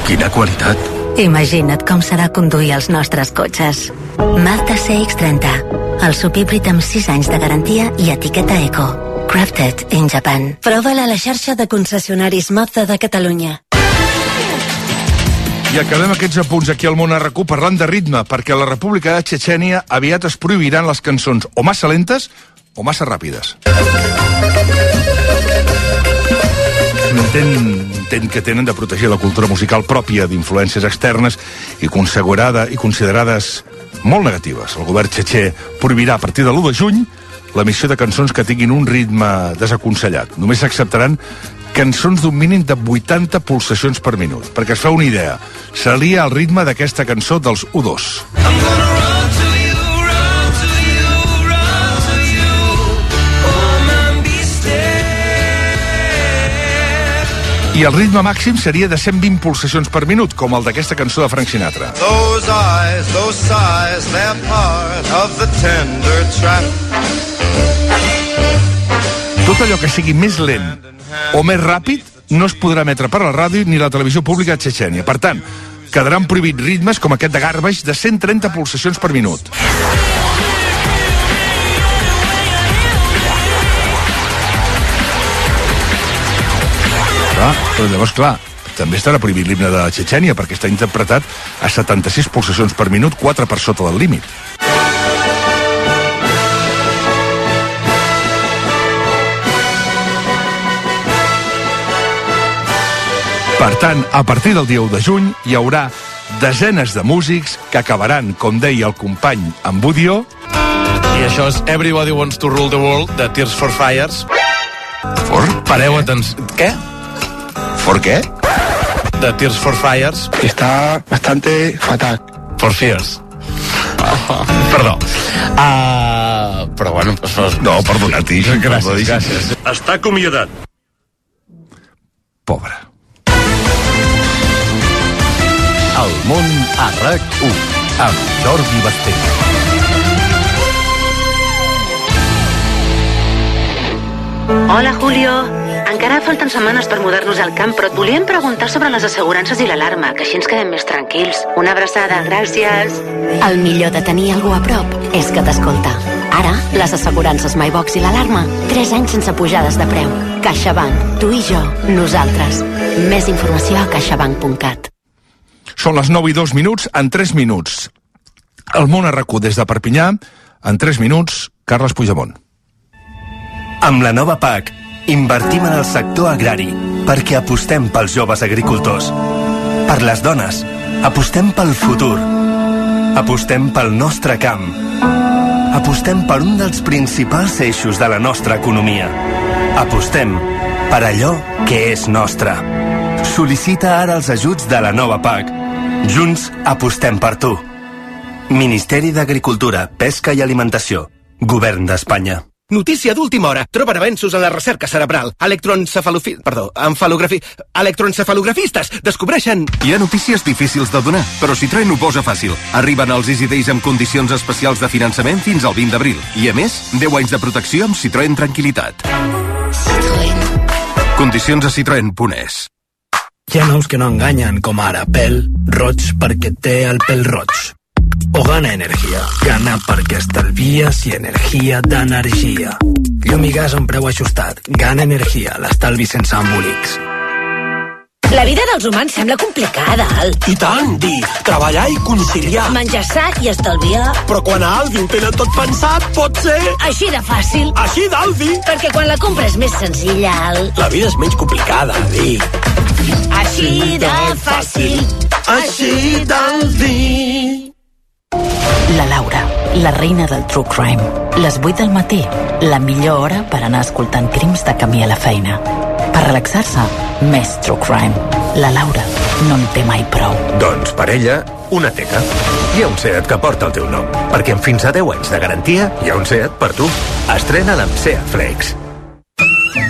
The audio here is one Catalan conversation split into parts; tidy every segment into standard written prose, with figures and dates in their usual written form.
Quina qualitat. Imagina't com serà conduir els nostres cotxes. Mazda CX-30, el SUV híbrid amb 6 anys de garantia i etiqueta Eco. Crafted in Japan. Prova-la a la xarxa de concessionaris Mazda de Catalunya. I acabem aquests apunts aquí al Món RQ parlant de ritme, perquè a la República de Txetxènia aviat es prohibiran les cançons o massa lentes o massa ràpides. Intent que tenen de protegir la cultura musical pròpia d'influències externes i considerades molt negatives. El govern txetxè prohibirà a partir de l'1 de juny l'emissió de cançons que tinguin un ritme desaconsellat. Només s'acceptaran cançons d'un mínim de 80 pulsacions per minut. Perquè es fa una idea, s'alia el ritme d'aquesta cançó dels U2. I el ritme màxim seria de 120 pulsacions per minut, com el d'aquesta cançó de Frank Sinatra. Those eyes, those sighs, they're part of the tender trap. Tot allò que sigui més lent o més ràpid no es podrà emetre per la ràdio ni la televisió pública de Txetxènia. Per tant, quedaran prohibits ritmes com aquest de Garbage de 130 pulsacions per minut. Però llavors, clar, també estarà prohibit l'himne de Txetxènia perquè està interpretat a 76 pulsacions per minut, 4 per sota del límit. Per tant, a partir del dia 1 de juny hi haurà desenes de músics que acabaran, com deia el company en Budio. I això és Everybody Wants to Rule the World, de Tears for Fears. Pareu atenció. ¿Qué? ¿For qué? De Tears for Fears. Está bastante fatal. For Fears. Perdó. Però bueno, pues, no, perdona, tio. Gràcies. Està acomiadat. Pobre. El món a RAC1 amb Jordi Basté. Hola, Julio. Encara falten setmanes per mudar-nos al camp, però et volíem preguntar sobre les assegurances i l'alarma, que així ens quedem més tranquils. Una abraçada, gràcies. El millor de tenir algú a prop és que t'escolta. Ara, les assegurances MyBox i l'alarma, 3 anys sense pujades de preu. CaixaBank, tu i jo, nosaltres. Més informació a caixabank.cat. Són les 9:02, en 3 minuts. El món RQ des de Perpinyà, en 3 minuts, Carles Puigdemont. Amb la nova PAC, invertim en el sector agrari perquè apostem pels joves agricultors. Per les dones, apostem pel futur. Apostem pel nostre camp. Apostem per un dels principals eixos de la nostra economia. Apostem per allò que és nostre. Sol·licita ara els ajuts de la nova PAC. Junts apostem per tu. Ministeri d'Agricultura, Pesca i Alimentació. Govern d'Espanya. Notícia d'última hora. Troben avenços en la recerca cerebral. Electroencefalografistes descobreixen... Hi ha notícies difícils de donar, però Citroën ho posa fàcil. Arriben els Easy Days amb condicions especials de finançament fins al 20 d'abril. I a més, 10 anys de protecció amb Citroën Tranquilitat. Citroën. Condicions a citroen.es. Hi ha noms que no enganyen, com ara pèl roig perquè té el pèl roig. O Gana Energia. Gana perquè estalvies i energia d'energia. Llum i gas a un preu ajustat. Gana Energia, l'estalvi sense embolics. La vida dels humans sembla complicada, Al. I tant, treballar i conciliar. Menjar sa i estalviar. Però quan a Aldi ho tenen tot pensat, pot ser... Així de fàcil. Així d'Aldi. Perquè quan la compra és més senzilla, Al. La vida és menys complicada, Aldi. Així de fàcil. Així d'Aldi. La Laura, la reina del True Crime. Les 8 del matí, la millor hora per anar escoltant crims de camí a la feina. Per relaxar-se, més True Crime. La Laura no en té mai prou. Doncs per ella, una teca. Hi ha un Seat que porta el teu nom, perquè amb fins a 10 anys de garantia hi ha un Seat per tu. Estrena'l amb Seat Flex. La senyora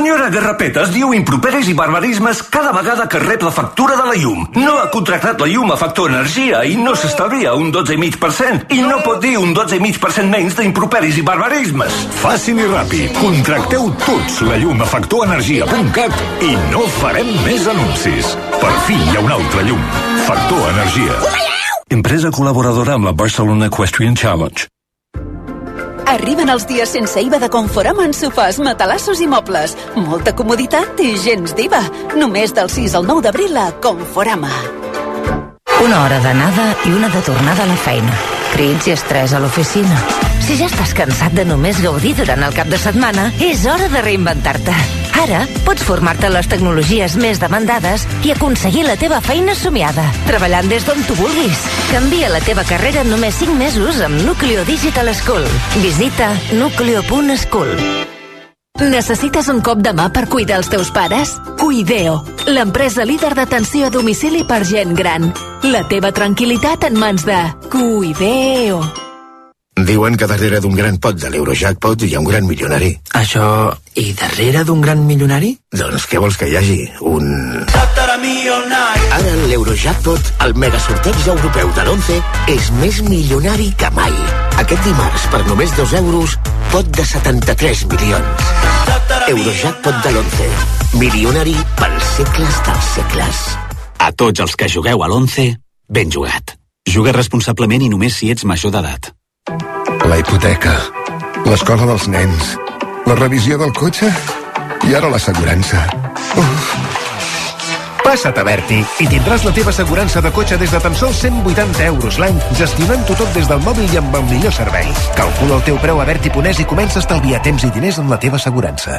senyora Garrapeta es diu improperis i barbarismes cada vegada que rep la factura de la llum. No ha contractat la llum a Factor Energia i no s'estalvia un 12,5%. I no pot dir un 12,5% menys d'improperis i barbarismes. Fàcil i ràpid. Contracteu tots la llum a factorenergia.cat i no farem més anuncis. Per fi hi ha una altra llum. Factor Energia. Empresa col·laboradora amb la Barcelona Equestrian Challenge. Arriben els dies sense IVA de Conforama en sofàs, matalassos i mobles. Molta comoditat i gens d'IVA. Només del 6 al 9 d'abril a Conforama. Una hora d'anada i una de tornada a la feina. Crits i estrès a l'oficina. Si ja estàs cansat de només gaudir durant el cap de setmana, és hora de reinventar-te. Ara pots formar-te en les tecnologies més demandades i aconseguir la teva feina somiada, treballant des d'on tu vulguis. Canvia la teva carrera en només 5 mesos amb Nucleo Digital School. Visita nucleo.school. Necessites un cop de mà per cuidar els teus pares? Cuideo, l'empresa líder d'atenció a domicili per gent gran. La teva tranquil·litat en mans de Cuideo. Diuen que darrere d'un gran pot de l'Eurojackpot hi ha un gran milionari. Això... i darrere d'un gran milionari? Doncs què vols que hi hagi? Ara l'Eurojackpot, el megasorteig europeu de l'11, és més milionari que mai. Aquest dimarts, per només 2 euros, pot de 73 milions. Eurojackpot de l'11. Milionari pels segles dels segles. A tots els que jugueu a l'11, ben jugat. Juga responsablement i només si ets major d'edat. La hipoteca, l'escola dels nens, la revisió del cotxe i ara l'assegurança. Passa't a Berti i tindràs la teva assegurança de cotxe des de tan sols 180 euros l'any, gestionant-ho tot des del mòbil i amb el millor servei. Calcula el teu preu a Berti.es i comença a estalviar temps i diners en la teva assegurança.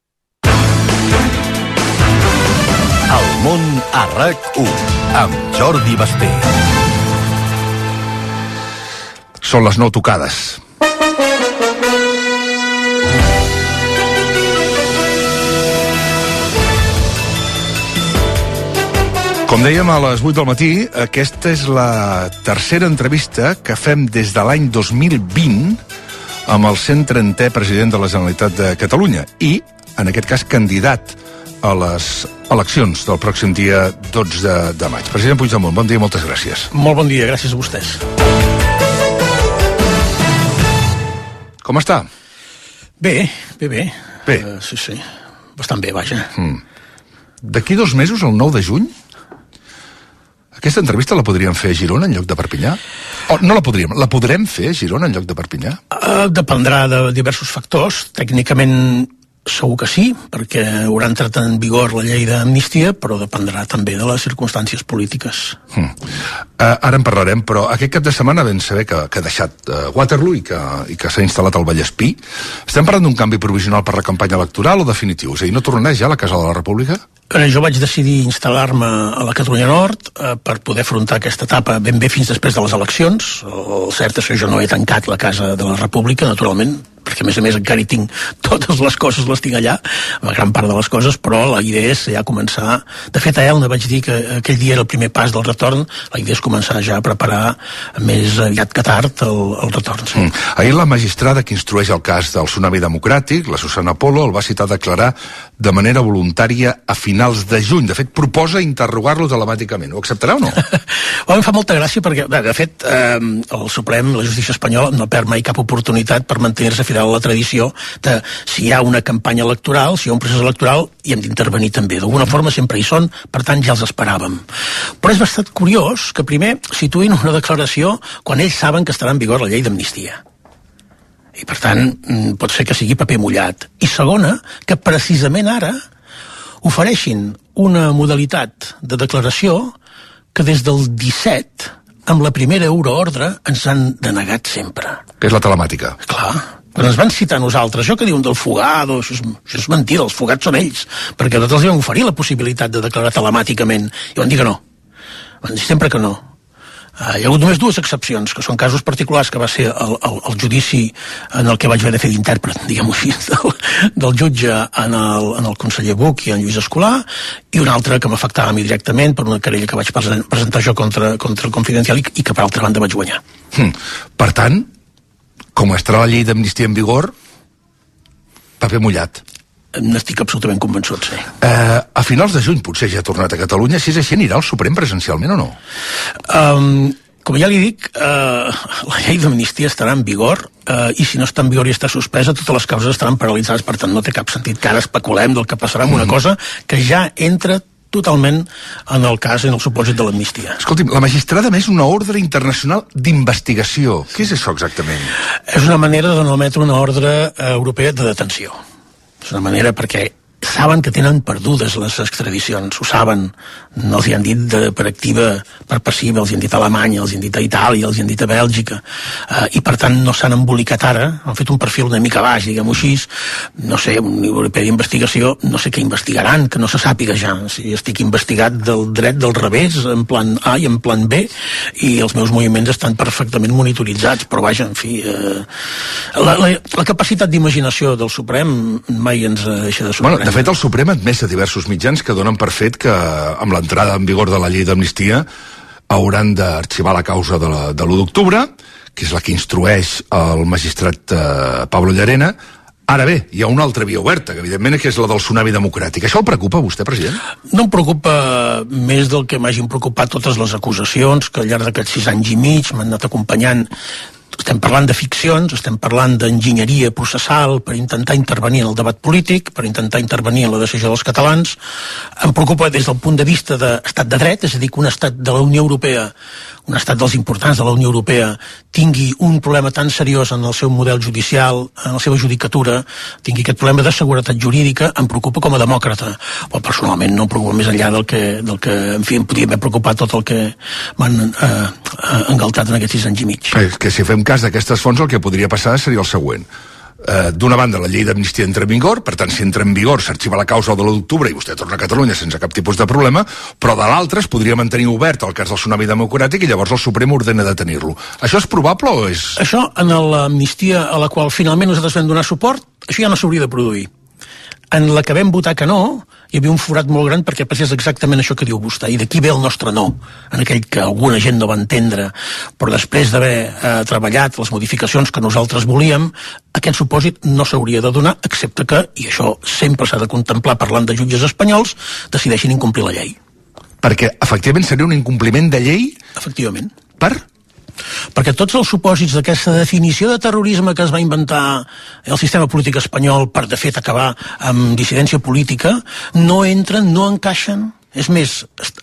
El món a RAC1 amb Jordi Basté. Són les 9 tocades. Com dèiem a les 8 del matí, aquesta és la tercera entrevista que fem des de l'any 2020 amb el 130è president de la Generalitat de Catalunya i, en aquest cas, candidat a les eleccions del pròxim dia 12 de maig. President Puigdemont, bon dia i moltes gràcies. Molt bon dia, gràcies a vostès. Com està? Bé. Sí. Bastant bé, vaja. D'aquí 2 mesos, el 9 de juny, aquesta entrevista la podríem fer a Girona en lloc de Perpinyà? O no la podríem, la podrem fer a Girona en lloc de Perpinyà? Dependrà de diversos factors. Tècnicament segur que sí, perquè haurà entrat en vigor la llei d'amnistia, però dependrà també de les circumstàncies polítiques. Ara en parlarem, però aquest cap de setmana vam saber que ha deixat Waterloo i que s'ha instal·lat al Vallespí. Estem parlant d'un canvi provisional per la campanya electoral o definitiu? És a dir, no tornarà ja a la Casa de la República? Jo vaig decidir instal·lar-me a la Catalunya Nord per poder afrontar aquesta etapa ben bé fins després de les eleccions. El cert és que jo no he tancat la Casa de la República, naturalment, perquè a més encara hi tinc totes les coses, les tinc allà, la gran part de les coses, però la idea és ja començar. De fet, a Elna vaig dir que aquell dia era el primer pas del retorn, la idea és començar ja a preparar més aviat que tard el retorn. Sí. Ahir la magistrada que instrueix el cas del Tsunami Democràtic, la Susana Polo, el va citar a declarar de manera voluntària a finals de juny. De fet, proposa interrogar-lo telemàticament. Ho acceptarà o no? Em fa molta gràcia perquè, de fet, el Suprem, la justícia espanyola, no perd mai cap oportunitat per mantenir-se fidel a la tradició de si hi ha una campanya electoral, si hi ha un procés electoral, hi hem d'intervenir també. D'alguna forma sempre hi són, per tant ja els esperàvem. Però és bastant curiós que primer situïn una declaració quan ells saben que estarà en vigor la llei d'amnistia. I per tant, pot ser que sigui paper mullat. I segona, que precisament ara ofereixin una modalitat de declaració que des del 17, amb la primera euroordre, ens han denegat sempre. Que és la telemàtica. Clar. Quan ens van citar nosaltres, això que diuen del fugado, això és mentida, els fugats són ells, perquè nosaltres els vam oferir la possibilitat de declarar telemàticament, i van dir que no. Van dir sempre que no. Hi ha hagut només 2 excepcions, que són casos particulars, que va ser el judici en el que vaig haver de fer d'intèrpret, diguem-ho així, del jutge en el conseller Buch i en Lluís Escolà, i un altre que m'afectava a mi directament per una querella que vaig presentar jo contra el Confidencial i que per altra banda vaig guanyar. Per tant, com estarà la llei d'amnistia en vigor, paper mullat. n'estic absolutament convençut, sí. A finals de juny potser ja ha tornat a Catalunya. Si és així, anirà al Suprem presencialment o no? Com ja li dic, la llei d'amnistia estarà en vigor i si no està en vigor i està suspesa, totes les causes estaran paralitzades, per tant no té cap sentit que ara especulem del que passarà amb una cosa que ja entra totalment en el cas, en el supòsit de l'amnistia. Escolti'm, la magistrada més una ordre internacional d'investigació. Què és això exactament? És una manera de no emetre una ordre europea de detenció. És una manera perquè saben que tenen perdudes les extradicions, ho saben, no els hi han dit per activa, per passiva, els hi han dit a Alemanya, els hi han dit a Itàlia, els hi han dit a Bèlgica, i per tant no s'han embolicat ara, han fet un perfil una mica baix, diguem-ho així, no sé, un europeu d'investigació, no sé què investigaran, que no se sàpiga ja, si estic investigat del dret del revés, en plan A i en plan B, i els meus moviments estan perfectament monitoritzats, però vaja, en fi, la capacitat d'imaginació del Suprem mai ens deixa de sorprendre. De fet, el Suprem ha admès a diversos mitjans que donen per fet que amb l'entrada en vigor de la llei d'amnistia hauran d'arxivar la causa de l'1 d'octubre, que és la que instrueix el magistrat Pablo Llarena. Ara bé, hi ha una altra via oberta, que evidentment és la del tsunami democràtic. Això el preocupa a vostè, president? No em preocupa més del que m'hagin preocupat totes les acusacions que al llarg d'aquests 6 anys i mig m'han anat acompanyant. Estem parlant de ficcions, estem parlant d'enginyeria processal per intentar intervenir en el debat polític, per intentar intervenir en la decisió dels catalans. Em preocupa des del punt de vista d'estat de dret, és a dir, que un estat de la Unió Europea, un estat dels importants de la Unió Europea, tingui un problema tan seriós en el seu model judicial, en la seva judicatura, tingui aquest problema de seguretat jurídica, em preocupa com a demòcrata. Però personalment no em preocupa més enllà del que en fi, em podria haver preocupat tot el que m'han engaltat en aquests 6 anys i mig. Que si fem cas d'aquestes fonts, el que podria passar seria el següent. D'una banda, la llei d'amnistia entra en vigor, per tant, si entra en vigor s'arxiva la causa de l'1 d'octubre i vostè torna a Catalunya sense cap tipus de problema, però de l'altra es podria mantenir obert el cas del tsunami democràtic i llavors el Suprem ordena detenir-lo. Això és probable o és...? Això, en l'amnistia a la qual finalment nosaltres vam donar suport, això ja no s'hauria de produir. En la que vam votar que no, hi havia un forat molt gran perquè passés exactament això que diu vostè, i d'aquí ve el nostre no, en aquell que alguna gent no va entendre, però després d'haver treballat les modificacions que nosaltres volíem, aquest supòsit no s'hauria de donar, excepte que, i això sempre s'ha de contemplar parlant de jutges espanyols, decideixin incomplir la llei. Perquè, efectivament, seria un incompliment de llei? Efectivament. Per? Perquè tots els supòsits d'aquesta definició de terrorisme que es va inventar el sistema polític espanyol per, de fet, acabar amb dissidència política, no entren, no encaixen. És més,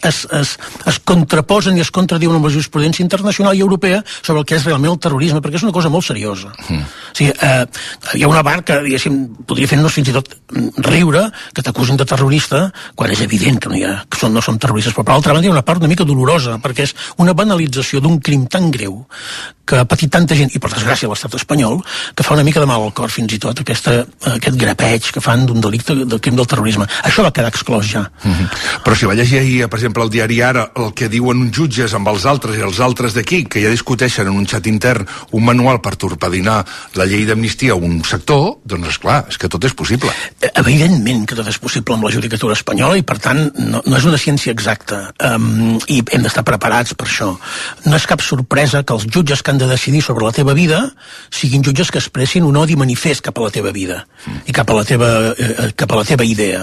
es contraposen i es contradiuen amb la jurisprudència internacional i europea sobre el que és realment el terrorisme, perquè és una cosa molt seriosa. O sigui, hi ha una part que, diguéssim, podria fer-nos fins i tot riure que t'acusin de terrorista quan és evident que no som terroristes, però per l'altra banda hi ha una part una mica dolorosa, perquè és una banalització d'un crim tan greu que ha patit tanta gent, i per desgràcia l'estat espanyol, que fa una mica de mal al cor fins i tot aquest grapeig que fan d'un delicte del crim del terrorisme. Això va quedar exclòs ja. Però si va llegir ahir, per exemple, el diari Ara, el que diuen uns jutges amb els altres i els altres d'aquí, que ja discuteixen en un xat intern un manual per torpedinar la llei d'amnistia a un sector, doncs esclar, és que tot és possible. Evidentment que tot és possible amb la judicatura espanyola i per tant no és una ciència exacta i hem d'estar preparats per això. No és cap sorpresa que els jutges que han de decidir sobre la teva vida siguin jutges que expressin un odi manifest cap a la teva vida i cap a la teva idea.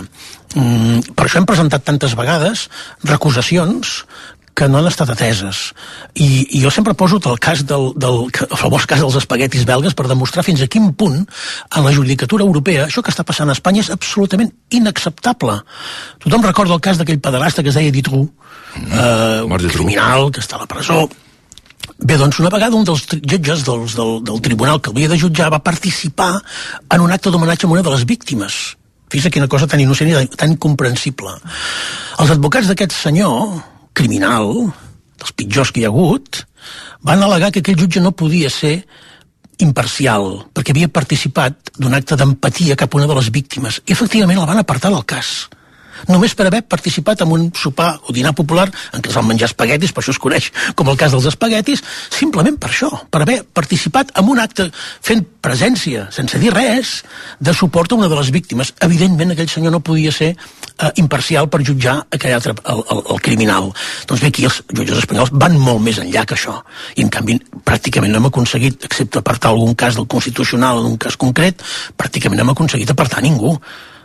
Per això hem presentat tantes vegades recusacions que no han estat ateses. I jo sempre poso el cas el famós cas dels espaguetis belgues per demostrar fins a quin punt en la judicatura europea això que està passant a Espanya és absolutament inacceptable. Tothom recorda el cas d'aquell pederasta que es deia Dutroux, un criminal que està a la presó. Bé, doncs una vegada un dels jutges del tribunal que havia de jutjar va participar en un acte d'homenatge a una de les víctimes. Fixa't quina cosa tan innocent i tan incomprensible. Els advocats d'aquest senyor criminal, dels pitjors que hi ha hagut, van al·legar que aquell jutge no podia ser imparcial, perquè havia participat d'un acte d'empatia cap a una de les víctimes. I efectivament el van apartar del cas. Només per haver participat en un sopar o dinar popular en què es van menjar espaguetis, per això es coneix com el cas dels espaguetis, simplement per això, per haver participat en un acte fent presència, sense dir res, de suport a una de les víctimes. Evidentment aquell senyor no podia ser imparcial per jutjar aquell altre, el criminal. Doncs bé, aquí els jutges espanyols van molt més enllà que això. I en canvi pràcticament no hem aconseguit, excepte apartar algun cas del Constitucional en un cas concret, pràcticament no hem aconseguit apartar ningú.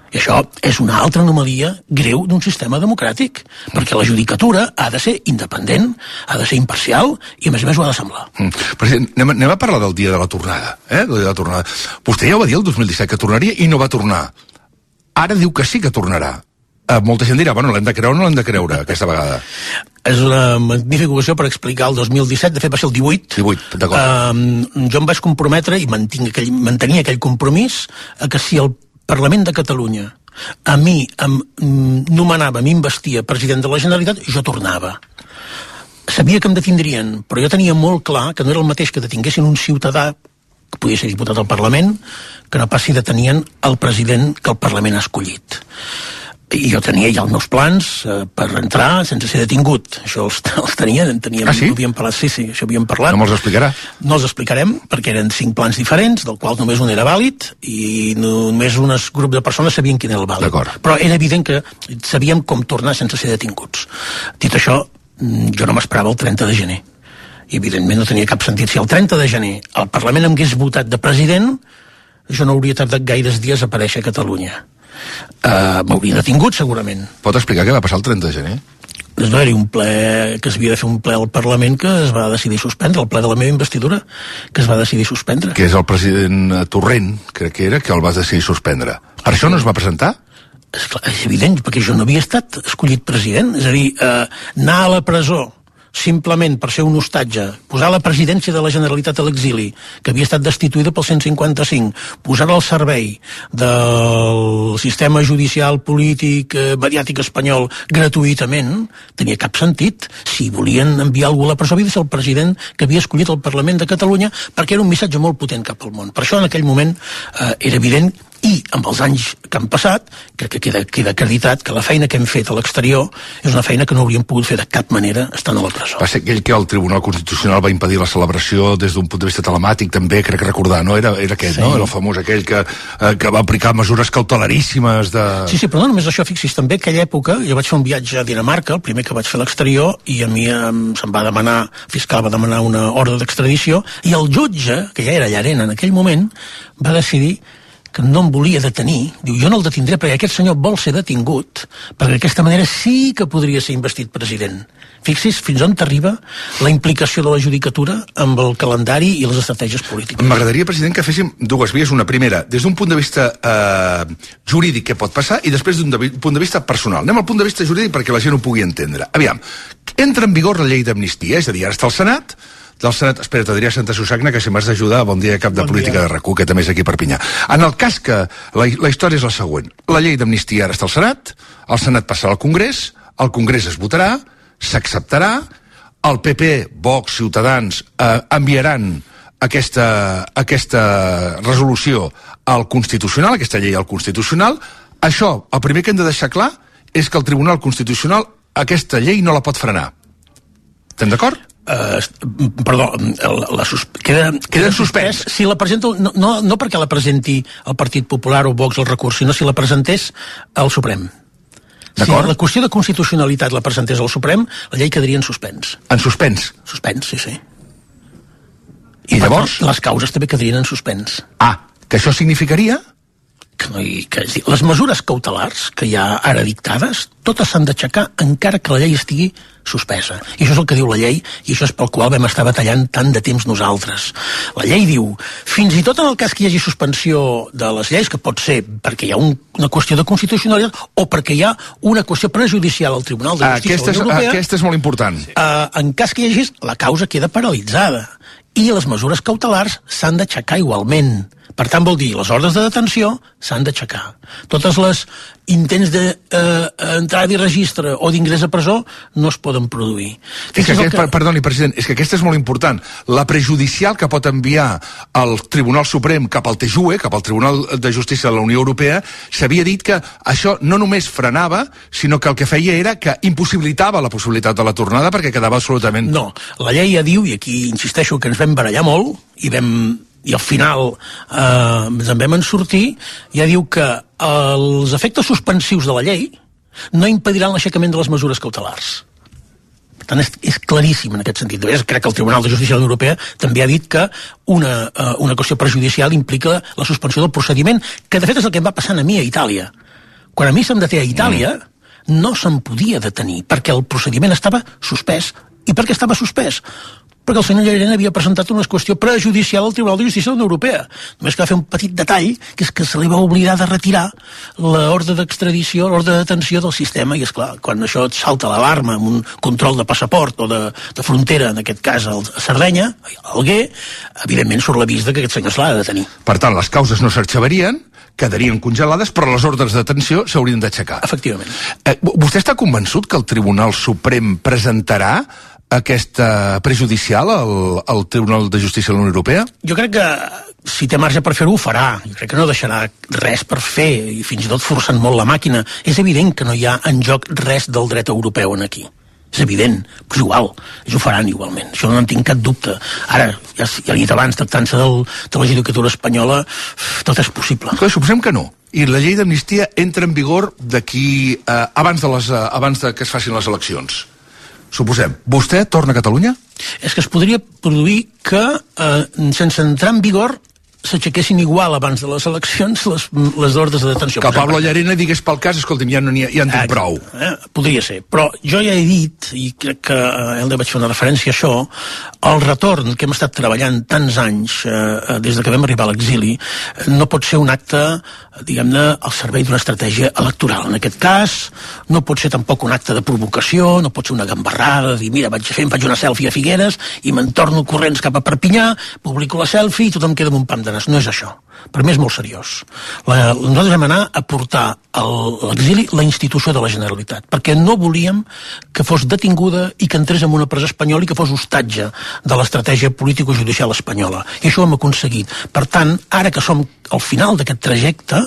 I això és una altra anomalia greu d'un sistema democràtic, perquè la judicatura ha de ser independent, ha de ser imparcial i a més ho ha de semblar. President, anem a parlar del dia de la tornada. Del dia de la tornada. Vostè ja ho va dir el 2017 que tornaria i no va tornar. Ara diu que sí que tornarà. Molta gent dirà, bueno, l'hem de creure o no l'hem de creure aquesta vegada? És una magnífica ocasió per explicar el 2017, de fet va ser el 18. 18, d'acord. Jo em vaig comprometre i mantenia aquell compromís que si el Parlament de Catalunya a mi em nomenava, m'investia president de la Generalitat, jo tornava. Sabia que em detindrien, però jo tenia molt clar que no era el mateix que detinguessin un ciutadà que podia ser diputat al Parlament, que no pas si detenien el president que el Parlament ha escollit. I jo tenia ja els meus plans per entrar sense ser detingut. Això els teníem, sí? Havíem parlat, sí, això havíem parlat. No me'ls explicarà? No els explicarem, perquè eren 5 plans diferents, del quals només un era vàlid, i només un grup de persones sabien quin era el vàlid. D'acord. Però era evident que sabíem com tornar sense ser detinguts. Dit això, jo no m'esperava el 30 de gener. I evidentment no tenia cap sentit. Si el 30 de gener el Parlament em hagués votat de president, jo no hauria tardat gaires dies a aparèixer a Catalunya. M'hauria detingut segurament. Pot explicar què va passar el 30 de gener? No era un ple que s'havia de fer un ple al Parlament que es va decidir suspendre, el ple de la meva investidura que es va decidir suspendre. Que és el president Torrent, crec que era, que el va decidir suspendre. Per això no es va presentar? És evident, perquè jo no havia estat escollit president. És a dir, anar a la presó simplement per ser un hostatge, posar la presidència de la Generalitat a l'exili, que havia estat destituïda pel 155, posar-la al servei del sistema judicial, polític, mediàtic espanyol gratuïtament, tenia cap sentit. Si volien enviar algú a la presó, havia de ser el president que havia escollit el Parlament de Catalunya, perquè era un missatge molt potent cap al món. Per això en aquell moment era evident, i amb els anys que han passat, crec que queda acreditat que la feina que hem fet a l'exterior és una feina que no hauríem pogut fer de cap manera estant a la presó. Va ser aquell que el Tribunal Constitucional va impedir la celebració des d'un punt de vista telemàtic, també, crec recordar, no? Era aquest, sí. No? Era el famós aquell que va aplicar mesures cautelaríssimes de... Sí, però no només això, fixi's, també aquella època jo vaig fer un viatge a Dinamarca, el primer que vaig fer a l'exterior, i a mi se'm va demanar, el fiscal va demanar una ordre d'extradició, i el jutge, que ja era Llarena en aquell moment, va decidir que no em volia detenir. Diu, jo no el detindré perquè aquest senyor vol ser detingut, perquè d'aquesta manera sí que podria ser investit president. Fixis fins on t'arriba la implicació de la judicatura amb el calendari i les estratègies polítiques. M'agradaria, president, que féssim dues vies. Una primera, des d'un punt de vista jurídic què pot passar, i després d'un punt de vista personal. Anem al punt de vista jurídic perquè la gent ho pugui entendre. Aviam, entra en vigor la llei d'amnistia, és a dir, ara està al Senat, del Senat, espera't, Adrià Santa Susagna, que si m'has d'ajudar, bon dia, cap de política de RAC1, que també és aquí a Perpinyà. En el cas que la història és la següent. La llei d'amnistia ara està al Senat, el Senat passarà al Congrés, el Congrés es votarà, s'acceptarà, el PP, Vox, Ciutadans enviaran aquesta resolució al Constitucional, aquesta llei al Constitucional. Això, el primer que hem de deixar clar és que el Tribunal Constitucional aquesta llei no la pot frenar. Estem d'acord? Perdó, queda en suspens. Si la presenta, no perquè la presenti el Partit Popular o Vox el recurs, sinó si la presentés al Suprem. Si la qüestió de constitucionalitat la presentés al Suprem, la llei quedaria en suspens. En suspens? Suspens, sí. I llavors? Les causes també quedarien en suspens. Que això significaria? Les mesures cautelars que hi ha ara dictades, totes s'han d'aixecar encara que la llei estigui suspesa. I això és el que diu la llei, i això és pel qual vam estar batallant tant de temps nosaltres. La llei diu, fins i tot en el cas que hi hagi suspensió de les lleis, que pot ser perquè hi ha una qüestió de constitucionalitat o perquè hi ha una qüestió prejudicial al Tribunal de Justícia de la Unió Europea... Aquesta és molt important. En cas que hi hagi, la causa queda paralitzada. I les mesures cautelars s'han d'aixecar igualment. Per tant, vol dir, les ordres de detenció s'han d'aixecar. Totes les intents d'entrada i registre o d'ingrés a presó no es poden produir. Perdoni, president, és que aquesta és molt important. La prejudicial que pot enviar el Tribunal Suprem cap al TJUE, cap al Tribunal de Justícia de la Unió Europea, s'havia dit que això no només frenava, sinó que el que feia era que impossibilitava la possibilitat de la tornada perquè quedava absolutament... No, la llei ja diu, i aquí insisteixo que ens vam barallar molt, i al final ens en vam en sortir, ja diu que els efectes suspensius de la llei no impediran l'aixecament de les mesures cautelars. Per tant, és claríssim en aquest sentit. Crec que el Tribunal de Justícia de la Unió Europea també ha dit que una qüestió prejudicial implica la suspensió del procediment, que de fet és el que em va passant a mi a Itàlia. Quan a mi se'm deté a Itàlia, no se'm podia detenir, perquè el procediment estava suspès. I per què estava suspès? Perquè el senyor Llarena havia presentat una qüestió prejudicial al Tribunal de Justícia de la Unió Europea. Només que va fer un petit detall, que és que se li va oblidar de retirar l'ordre d'extradició, l'ordre de detenció del sistema, i és clar, quan això et salta l'alarma amb un control de passaport o de frontera, en aquest cas a Sardenya, a Alguer, evidentment surt l'avís que aquest senyor se l'ha de detenir. Per tant, les causes no s'arxivarien, quedarien congelades, però les ordres de detenció s'haurien d'aixecar. Efectivament. Vostè està convençut que el Tribunal Suprem presentarà aquesta prejudicial al Tribunal de Justícia de la Unió Europea? Jo crec que si té marge per fer-ho, ho farà. Jo crec que no deixarà res per fer, i fins i tot forçant molt la màquina. És evident que no hi ha en joc res del dret europeu en aquí. És evident, però és igual, ells ho faran igualment, això no en tinc cap dubte. Ara, ja l'he dit abans, tractant-se de la judicatura espanyola, tot és possible. Clar, suposem que no. I la llei d'amnistia entra en vigor d'aquí abans de que es facin les eleccions. Suposem, vostè torna a Catalunya? És que es podria produir que, sense entrar en vigor, s'aixequessin igual abans de les eleccions les ordres de detenció. Que Pablo Llarena digués pel cas, escolta'm, ja en tinc prou. Podria ser, però jo ja he dit, i crec que Elda vaig fer una referència a això, el retorn que hem estat treballant tants anys des de que vam arribar a l'exili no pot ser un acte, diguem-ne, al servei d'una estratègia electoral. En aquest cas, no pot ser tampoc un acte de provocació, no pot ser una gambarrada, de dir, mira, em faig una selfie a Figueres i me'n torno corrents cap a Perpinyà, publico la selfie i tothom queda amb un pam de nas. No és això. Per mi és molt seriós. Nosaltres vam anar a portar a l'exili la institució de la Generalitat, perquè no volíem que fos detinguda i que entrés en una presó espanyola i que fos hostatge de l'estratègia político-judicial espanyola. I això ho hem aconseguit. Per tant, ara que som al final d'aquest trajecte,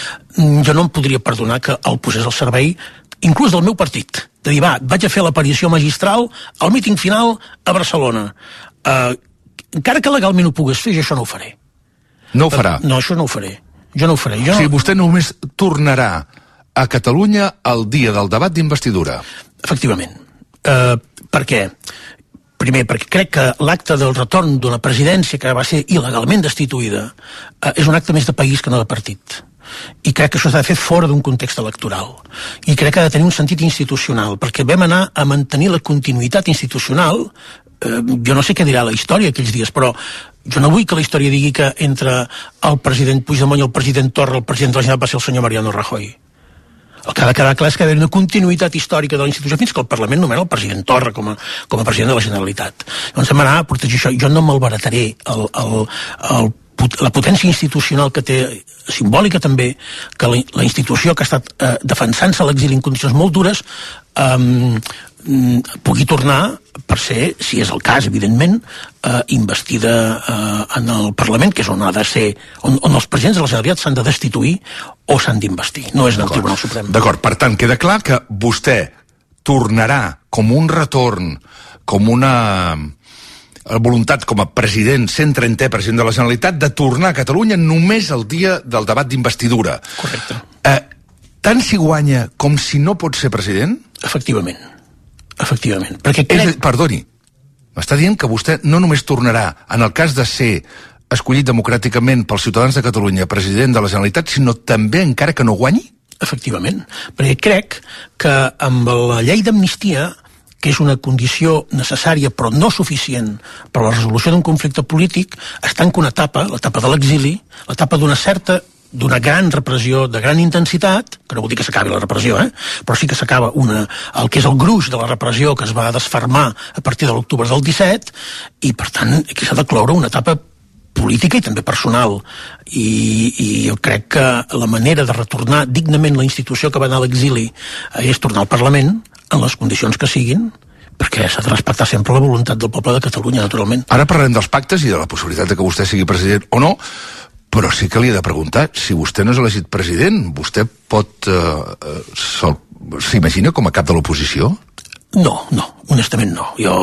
jo no em podria perdonar que el posés al servei inclús del meu partit. De dir, vaig a fer l'aparició magistral al míting final a Barcelona. Encara que legalment ho pogués fer, jo això no ho faré. No ho farà? No, això no ho faré. Jo no ho faré. O sigui, vostè només tornarà a Catalunya el dia del debat d'investidura. Efectivament. Per què? Primer, perquè crec que l'acte del retorn d'una presidència que va ser il·legalment destituïda és un acte més de país que no de partit. I crec que això s'ha de fer fora d'un context electoral. I crec que ha de tenir un sentit institucional, perquè vam anar a mantenir la continuïtat institucional. Jo no sé què dirà la història aquells dies, però jo no vull que la història digui que entre el president Puigdemont i el president Torra el president de la Generalitat va ser el senyor Mariano Rajoy. El que ha de quedar clar és que hi ha d'haver una continuïtat històrica de la institució fins que el Parlament nomena el president Torra com a president de la Generalitat. Llavors hem d'anar a protegir això. Jo no malbarataré la potència institucional que té, simbòlica també, que la institució que ha estat defensant-se a l'exili en condicions molt dures pugui tornar per ser, si és el cas, evidentment, investida en el Parlament, que és on ha de ser, on els presidents de la Generalitat s'han de destituir o s'han d'investir, no és en el Tribunal Suprem. D'acord, per tant, queda clar que vostè tornarà com un retorn, com una voluntat com a president, 130è president de la Generalitat, de tornar a Catalunya només el dia del debat d'investidura. Correcte. Tant si guanya com si no pot ser president? Efectivament. Perquè perdoni, m'està dient que vostè no només tornarà, en el cas de ser escollit democràticament pels ciutadans de Catalunya president de la Generalitat, sinó també encara que no guanyi? Efectivament, perquè crec que amb la llei d'amnistia, que és una condició necessària però no suficient per a la resolució d'un conflicte polític, es tanca una etapa, l'etapa de l'exili, l'etapa d'una gran repressió de gran intensitat, que no vol dir que s'acabi la repressió, però sí que s'acaba el que és el gruix de la repressió que es va desfermar a partir de l'octubre del 17, i per tant aquí s'ha de cloure una etapa política i també personal, i jo crec que la manera de retornar dignament la institució que va anar a l'exili és tornar al Parlament en les condicions que siguin, perquè s'ha de respectar sempre la voluntat del poble de Catalunya, naturalment. Ara parlarem dels pactes i de la possibilitat de que vostè sigui president o no, però sí que li he de preguntar, si vostè no és elegit president, vostè pot... s'imagina com a cap de l'oposició? No, honestament no. Jo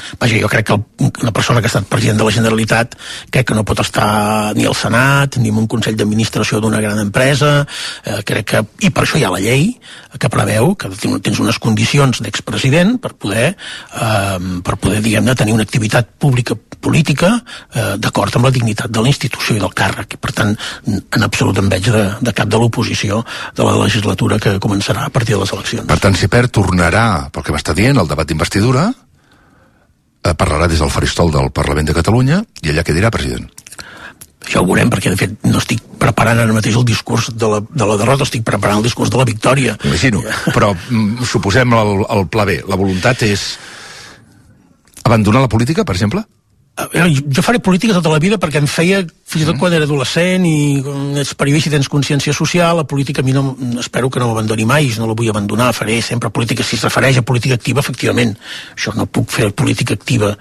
vaja, jo crec que una persona que ha estat president de la Generalitat crec que no pot estar ni al Senat ni en un Consell d'Administració d'una gran empresa, crec que, i per això hi ha la llei que preveu que tens unes condicions d'expresident per poder diguem-ne, tenir una activitat pública política d'acord amb la dignitat de la institució i del càrrec. Per tant, en absolut em veig de cap de l'oposició de la legislatura que començarà a partir de les eleccions. Per tant, si perd, tornarà, pel que m'està dient, el debat d'investidura, parlarà des del faristol del Parlament de Catalunya i allà què dirà, president? Això ho veurem, perquè de fet no estic preparant ara mateix el discurs de la derrota, estic preparant el discurs de la victòria. M'imagino, però suposem el pla B. La voluntat és abandonar la política, per exemple? Jo faré política tota la vida perquè em feia, fins i tot quan era adolescent i ets periodista i tens consciència social, la política a mi espero que no m'abandoni mai, no la vull abandonar, faré sempre política. Si es refereix a política activa, efectivament, això no puc fer política activa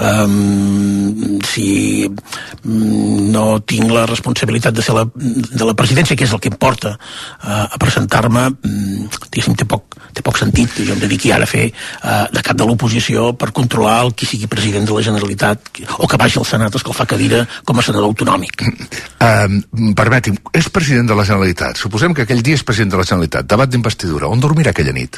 si no tinc la responsabilitat de ser de la presidència, que és el que em porta a presentar-me, diguéssim, té poc sentit que jo em dediqui ara a fer de cap de l'oposició per controlar el qui sigui president de la Generalitat o que vagi al Senat a escalfar cadira com a senador autonòmic. Permeti'm, és president de la Generalitat. Suposem que aquell dia és president de la Generalitat. Debat d'investidura. On dormirà aquella nit?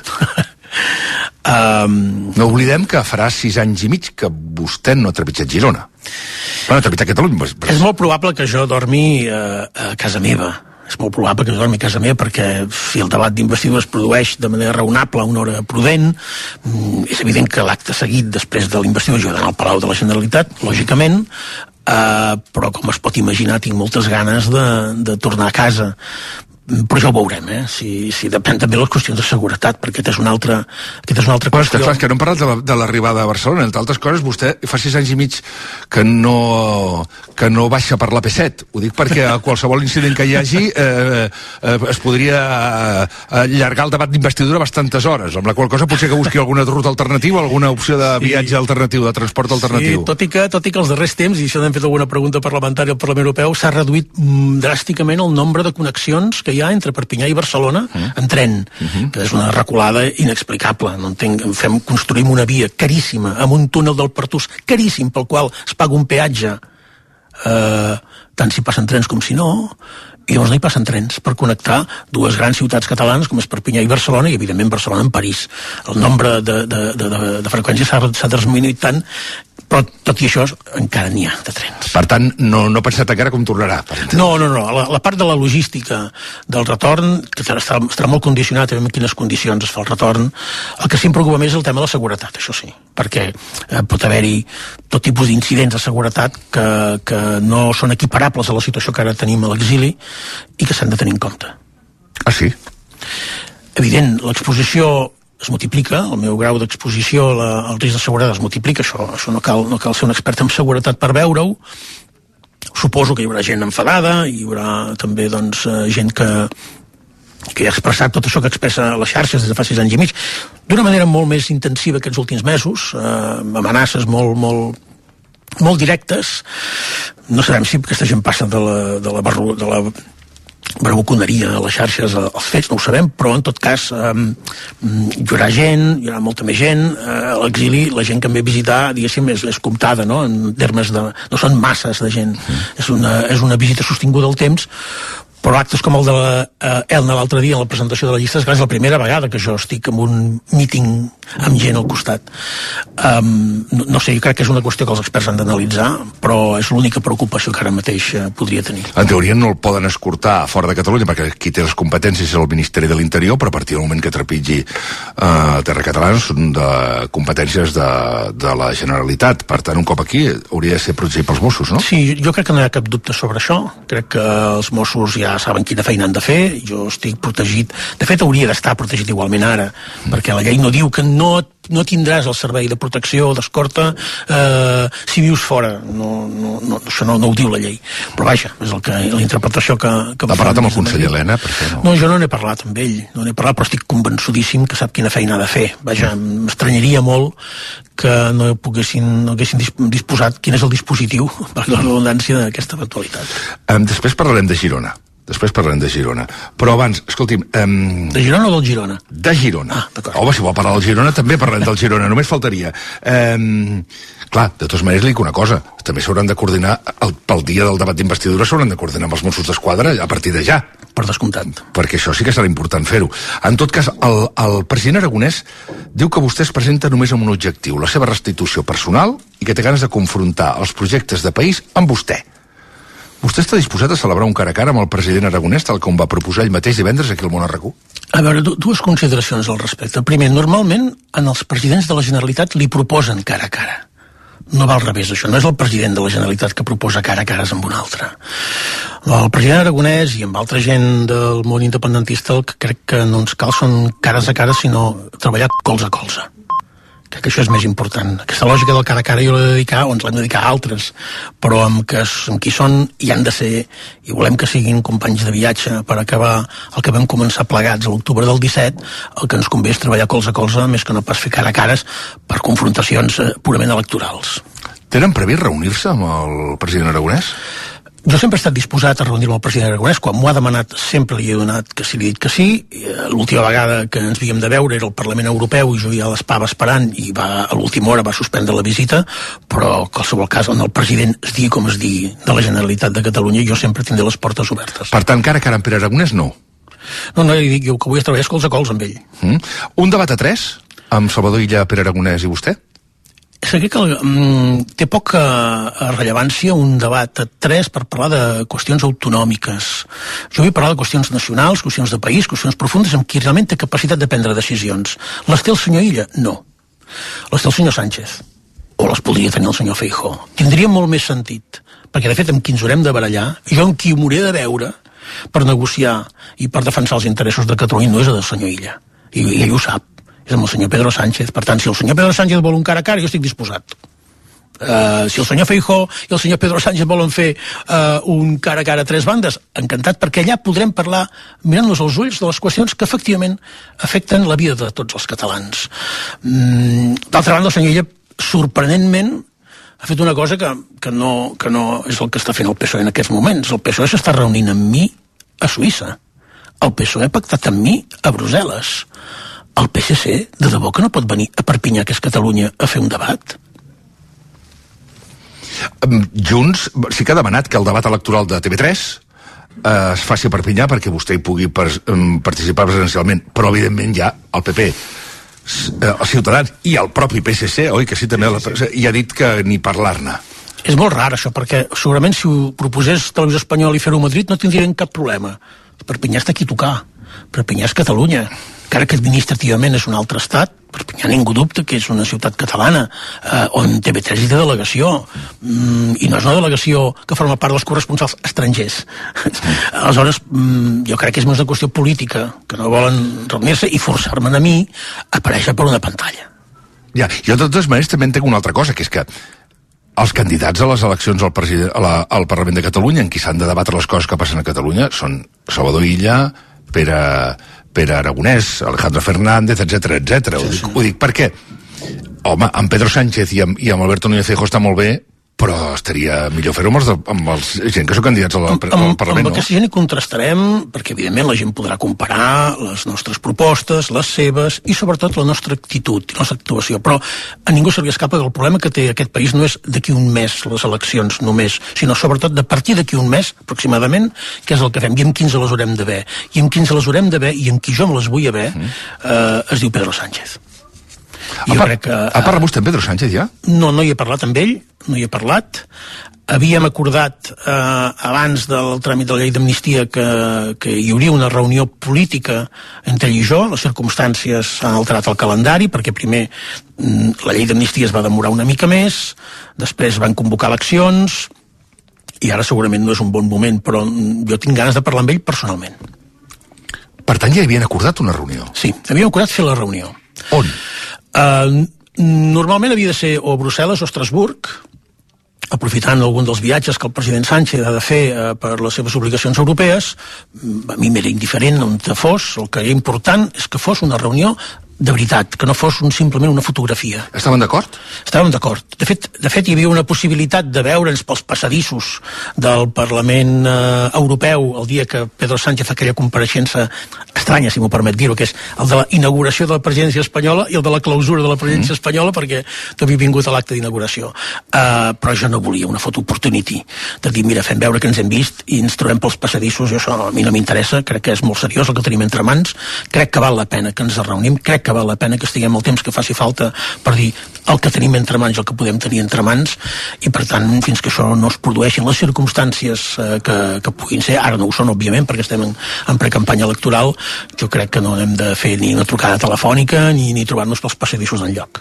No oblidem que farà 6 anys i mig que vostè no ha trepitjat Girona. No ha trepitjat Catalunya. És molt probable que jo dormi a casa meva. És molt probable que jo dormi a casa meva perquè si el debat d'investidura es produeix de manera raonable a una hora prudent, és evident que l'acte seguit després de l'investidura jo he d'anar al Palau de la Generalitat, lògicament, però com es pot imaginar tinc moltes ganes de tornar a casa. Però ja ho veurem, si depèn també de les qüestions de seguretat, perquè aquesta és una altra qüestió. Clar, que no hem parlat de l'arribada a Barcelona. Entre altres coses, vostè fa 6 anys i mig que no baixa per la P7. Ho dic perquè a qualsevol incident que hi hagi es podria allargar el debat d'investidura bastantes hores, amb la qual cosa potser que busqui alguna ruta alternativa, alguna opció de viatge alternatiu, de transport alternatiu. Sí, tot i que els darrers temps, i això n'hem fet alguna pregunta parlamentària al Parlament Europeu, s'ha reduït dràsticament el nombre de connexions que hi ha entre Perpinyà i Barcelona en tren, que és una reculada inexplicable. No entenc, construïm una via caríssima, amb un túnel del Pertús caríssim, pel qual es paga un peatge, tant si passen trens com si no, i llavors no hi passen trens per connectar dues grans ciutats catalanes com és Perpinyà i Barcelona, i evidentment Barcelona amb París. El nombre de freqüències s'ha disminuït tant, però tot i això encara n'hi ha de trens. Per tant, no ha pensat encara com tornarà? No. La part de la logística del retorn, que estarà molt condicionat en quines condicions es fa el retorn. El que sí em preocupa més és el tema de la seguretat, això sí, perquè pot haver-hi tot tipus d'incidents de seguretat que no són equiparables a la situació que ara tenim a l'exili i que s'han de tenir en compte. Ah, sí? Evident, l'exposició es multiplica, el meu grau d'exposició al risc de seguretat es multiplica, això no cal ser un expert en seguretat per veure-ho. Suposo que hi haurà gent enfadada, hi haurà també gent que ha expressat tot això que expressa a les xarxes des de fa 6 anys i mig, d'una manera molt més intensiva aquests últims mesos, amenaces molt directes. No sabem si aquesta gent passa de la bravuconeria a les xarxes als fets, no ho sabem, però en tot cas hi haurà hi haurà molta més gent. A l'exili la gent que em ve a visitar, diguéssim, és comptada, no? En termes no són masses de gent, és una visita sostinguda al temps, però actes com el de Elna l'altre dia en la presentació de la llista és la primera vegada que jo estic en un míting amb gent al costat. No sé, jo crec que és una qüestió que els experts han d'analitzar, però és l'única preocupació que ara mateix podria tenir. En teoria no el poden escortar fora de Catalunya perquè qui té les competències és el Ministeri de l'Interior, però a partir del moment que trepitgi terra catalana són de competències de la Generalitat. Per tant, un cop aquí hauria de ser protegit pels Mossos, no? Sí, jo crec que no hi ha cap dubte sobre això. Crec que els Mossos ja saben quina feina han de fer, jo estic protegit, de fet hauria d'estar protegit igualment ara, perquè la llei no diu que no tindràs el servei de protecció o d'escorta si vius fora, això no ho diu la llei, però vaja, és la interpretació que ha parlat amb el conseller Elena? No, jo no n'he parlat amb ell, però estic convençudíssim que sap quina feina ha de fer. Vaja, m'estranyaria molt que no haguessin disposat quin és el dispositiu per la redundància d'aquesta eventualitat. Després parlarem de Girona. Després parlem de Girona. Però abans, escolti'm... De Girona o del Girona? De Girona. D'acord. Home, si vol parlar del Girona, també parlem del Girona, només faltaria. Clar, de totes maneres li dic una cosa, també s'hauran de coordinar, pel dia del debat d'investidura s'hauran de coordinar amb els Mossos d'Esquadra a partir de ja. Per descomptat. Perquè això sí que serà important fer-ho. En tot cas, el president aragonès diu que vostè es presenta només amb un objectiu, la seva restitució personal, i que té ganes de confrontar els projectes de país amb vostè. Vostè està disposat a celebrar un cara a cara amb el president aragonès, tal com va proposar ell mateix divendres aquí al Món RQ? A veure, dues consideracions al respecte. Primer, normalment, en els presidents de la Generalitat li proposen cara a cara. No va al revés, això. No és el president de la Generalitat que proposa cara a cares amb un altre. El president aragonès i amb altra gent del món independentista el que crec que no ens cal són cares a cara, sinó treballar colze a colze. Crec que això és més important. Aquesta lògica del cara a cara jo l'he de dedicar, o ens l'hem de dedicar a altres, però amb qui són i han de ser, i volem que siguin companys de viatge per acabar el que vam començar plegats a l'octubre del 17, el que ens convé és treballar colze a colze, més que no pas fer cara a cares per confrontacions purament electorals. Tenen previst reunir-se amb el president aragonès? Jo sempre he estat disposat a reunir-me amb el president aragonès. Quan m'ho ha demanat sempre li he donat que sí, li he dit que sí. L'última vegada que ens havíem de veure era al Parlament Europeu i jo ja l'estava esperant i a l'última hora va suspendre la visita, però en qualsevol cas on el president es digui com es digui de la Generalitat de Catalunya, jo sempre tindré les portes obertes. Per tant, cara a cara amb Pere Aragonès, no? No, li dic jo que vull treballar colze a colze amb ell. Un debat a 3 amb Salvador Illa, Pere Aragonès i vostè? És que té poca rellevància un debat a 3 per parlar de qüestions autonòmiques. Jo vull parlar de qüestions nacionals, qüestions de país, qüestions profundes amb qui realment té capacitat de prendre decisions. Les té el senyor Illa? No. Les té el senyor Sánchez. O les podria tenir el senyor Feijóo. Tindria molt més sentit, perquè de fet amb qui ens haurem de barallar, jo amb qui m'hauré de veure per negociar i per defensar els interessos de Catalunya no és el del senyor Illa. I ell ho sap. És amb el senyor Pedro Sánchez. Per tant, si el senyor Pedro Sánchez vol un cara a cara, jo estic disposat. Si el senyor Feijóo i el senyor Pedro Sánchez volen fer un cara a cara a 3 bandes, encantat, perquè allà podrem parlar mirant-nos als ulls de les qüestions que efectivament afecten la vida de tots els catalans. D'altra banda, el senyor Illa, sorprenentment, ha fet una cosa que no és el que està fent el PSOE en aquests moments. El PSOE s'està reunint amb mi a Suïssa. El PSOE ha pactat amb mi a Brussel·les. El PSC, de debò que no pot venir a Perpinyà, que és Catalunya, a fer un debat? Junts sí que ha demanat que el debat electoral de TV3 es faci a Perpinyà perquè vostè hi pugui participar presencialment, però evidentment ja el PP, els Ciutadans i el propi PSC, oi que sí també, i ha dit que ni parlar-ne. És molt rar això, perquè segurament si ho proposés Televisió Espanyola i fer-ho a Madrid no tindrien cap problema. Perpinyà està aquí a tocar. Perpinyà és Catalunya. Encara que administrativament és un altre estat, Perpinyà ningú dubta que és una ciutat catalana, on TV3 hi té delegació, i no és una delegació que forma part dels corresponsals estrangers. Aleshores, jo crec que és més una qüestió política, que no volen reunir-se i forçar-me a mi a aparèixer per una pantalla. Ja, jo de totes maneres també entenc una altra cosa, que és que els candidats a les eleccions al Parlament de Catalunya, en qui s'han de debatre les coses que passen a Catalunya, són Salvador Illa, Pere Aragonès, Alejandro Fernández, etc. Ho dic perquè, home, amb Pedro Sánchez i amb Alberto Núñez Feijóo està molt bé, però estaria millor fer-ho amb els gent que són candidats al Parlament, no? Amb aquesta gent hi contrastarem, perquè evidentment la gent podrà comparar les nostres propostes, les seves, i sobretot la nostra actitud i la nostra actuació, però a ningú se li escapa que el problema que té aquest país no és d'aquí un mes les eleccions només, sinó sobretot de partir d'aquí un mes, aproximadament, que és el que fem, i amb quins les haurem d'haver, i amb quins les haurem d'haver, i amb qui jo me les vull haver, es diu Pedro Sánchez. Ha parlat vostè amb Pedro Sánchez ja? No hi he parlat amb ell, no hi he parlat. Havíem acordat abans del tràmit de la llei d'amnistia que hi hauria una reunió política entre ell i jo. Les circumstàncies han alterat el calendari perquè primer la llei d'amnistia es va demorar una mica més, després van convocar eleccions i ara segurament no és un bon moment, però jo tinc ganes de parlar amb ell personalment. Per tant, ja havien acordat una reunió? Sí, havíem acordat fer la reunió. On? Normalment havia de ser o a Brussel·les o a Estrasburg, aprofitant algun dels viatges que el president Sánchez ha de fer per les seves obligacions europees. A mi m'era indiferent on fos, el que era important és que fos una reunió de veritat, que no fos simplement una fotografia. Estaven d'acord? Estàvem d'acord. De fet, hi havia una possibilitat de veure'ns pels passadissos del Parlament Europeu el dia que Pedro Sánchez fa aquella compareixença estranya, si m'ho permet dir-ho, que és el de la inauguració de la presidència espanyola i el de la clausura de la presidència espanyola, perquè tu havia vingut a l'acte d'inauguració. Però jo no volia una foto opportunity de dir, mira, fem veure que ens hem vist i ens trobem pels passadissos, i això a mi no m'interessa, crec que és molt seriós el que tenim entre mans, crec que val la pena que ens reunim, crec que val la pena que estiguem el temps que faci falta per dir el que tenim entre mans i el que podem tenir entre mans, i per tant, fins que això no es produeixin les circumstàncies que puguin ser, ara no ho són, òbviament, perquè estem en precampanya electoral, jo crec que no hem de fer ni una trucada telefònica ni trobar-nos pels passadissos enlloc.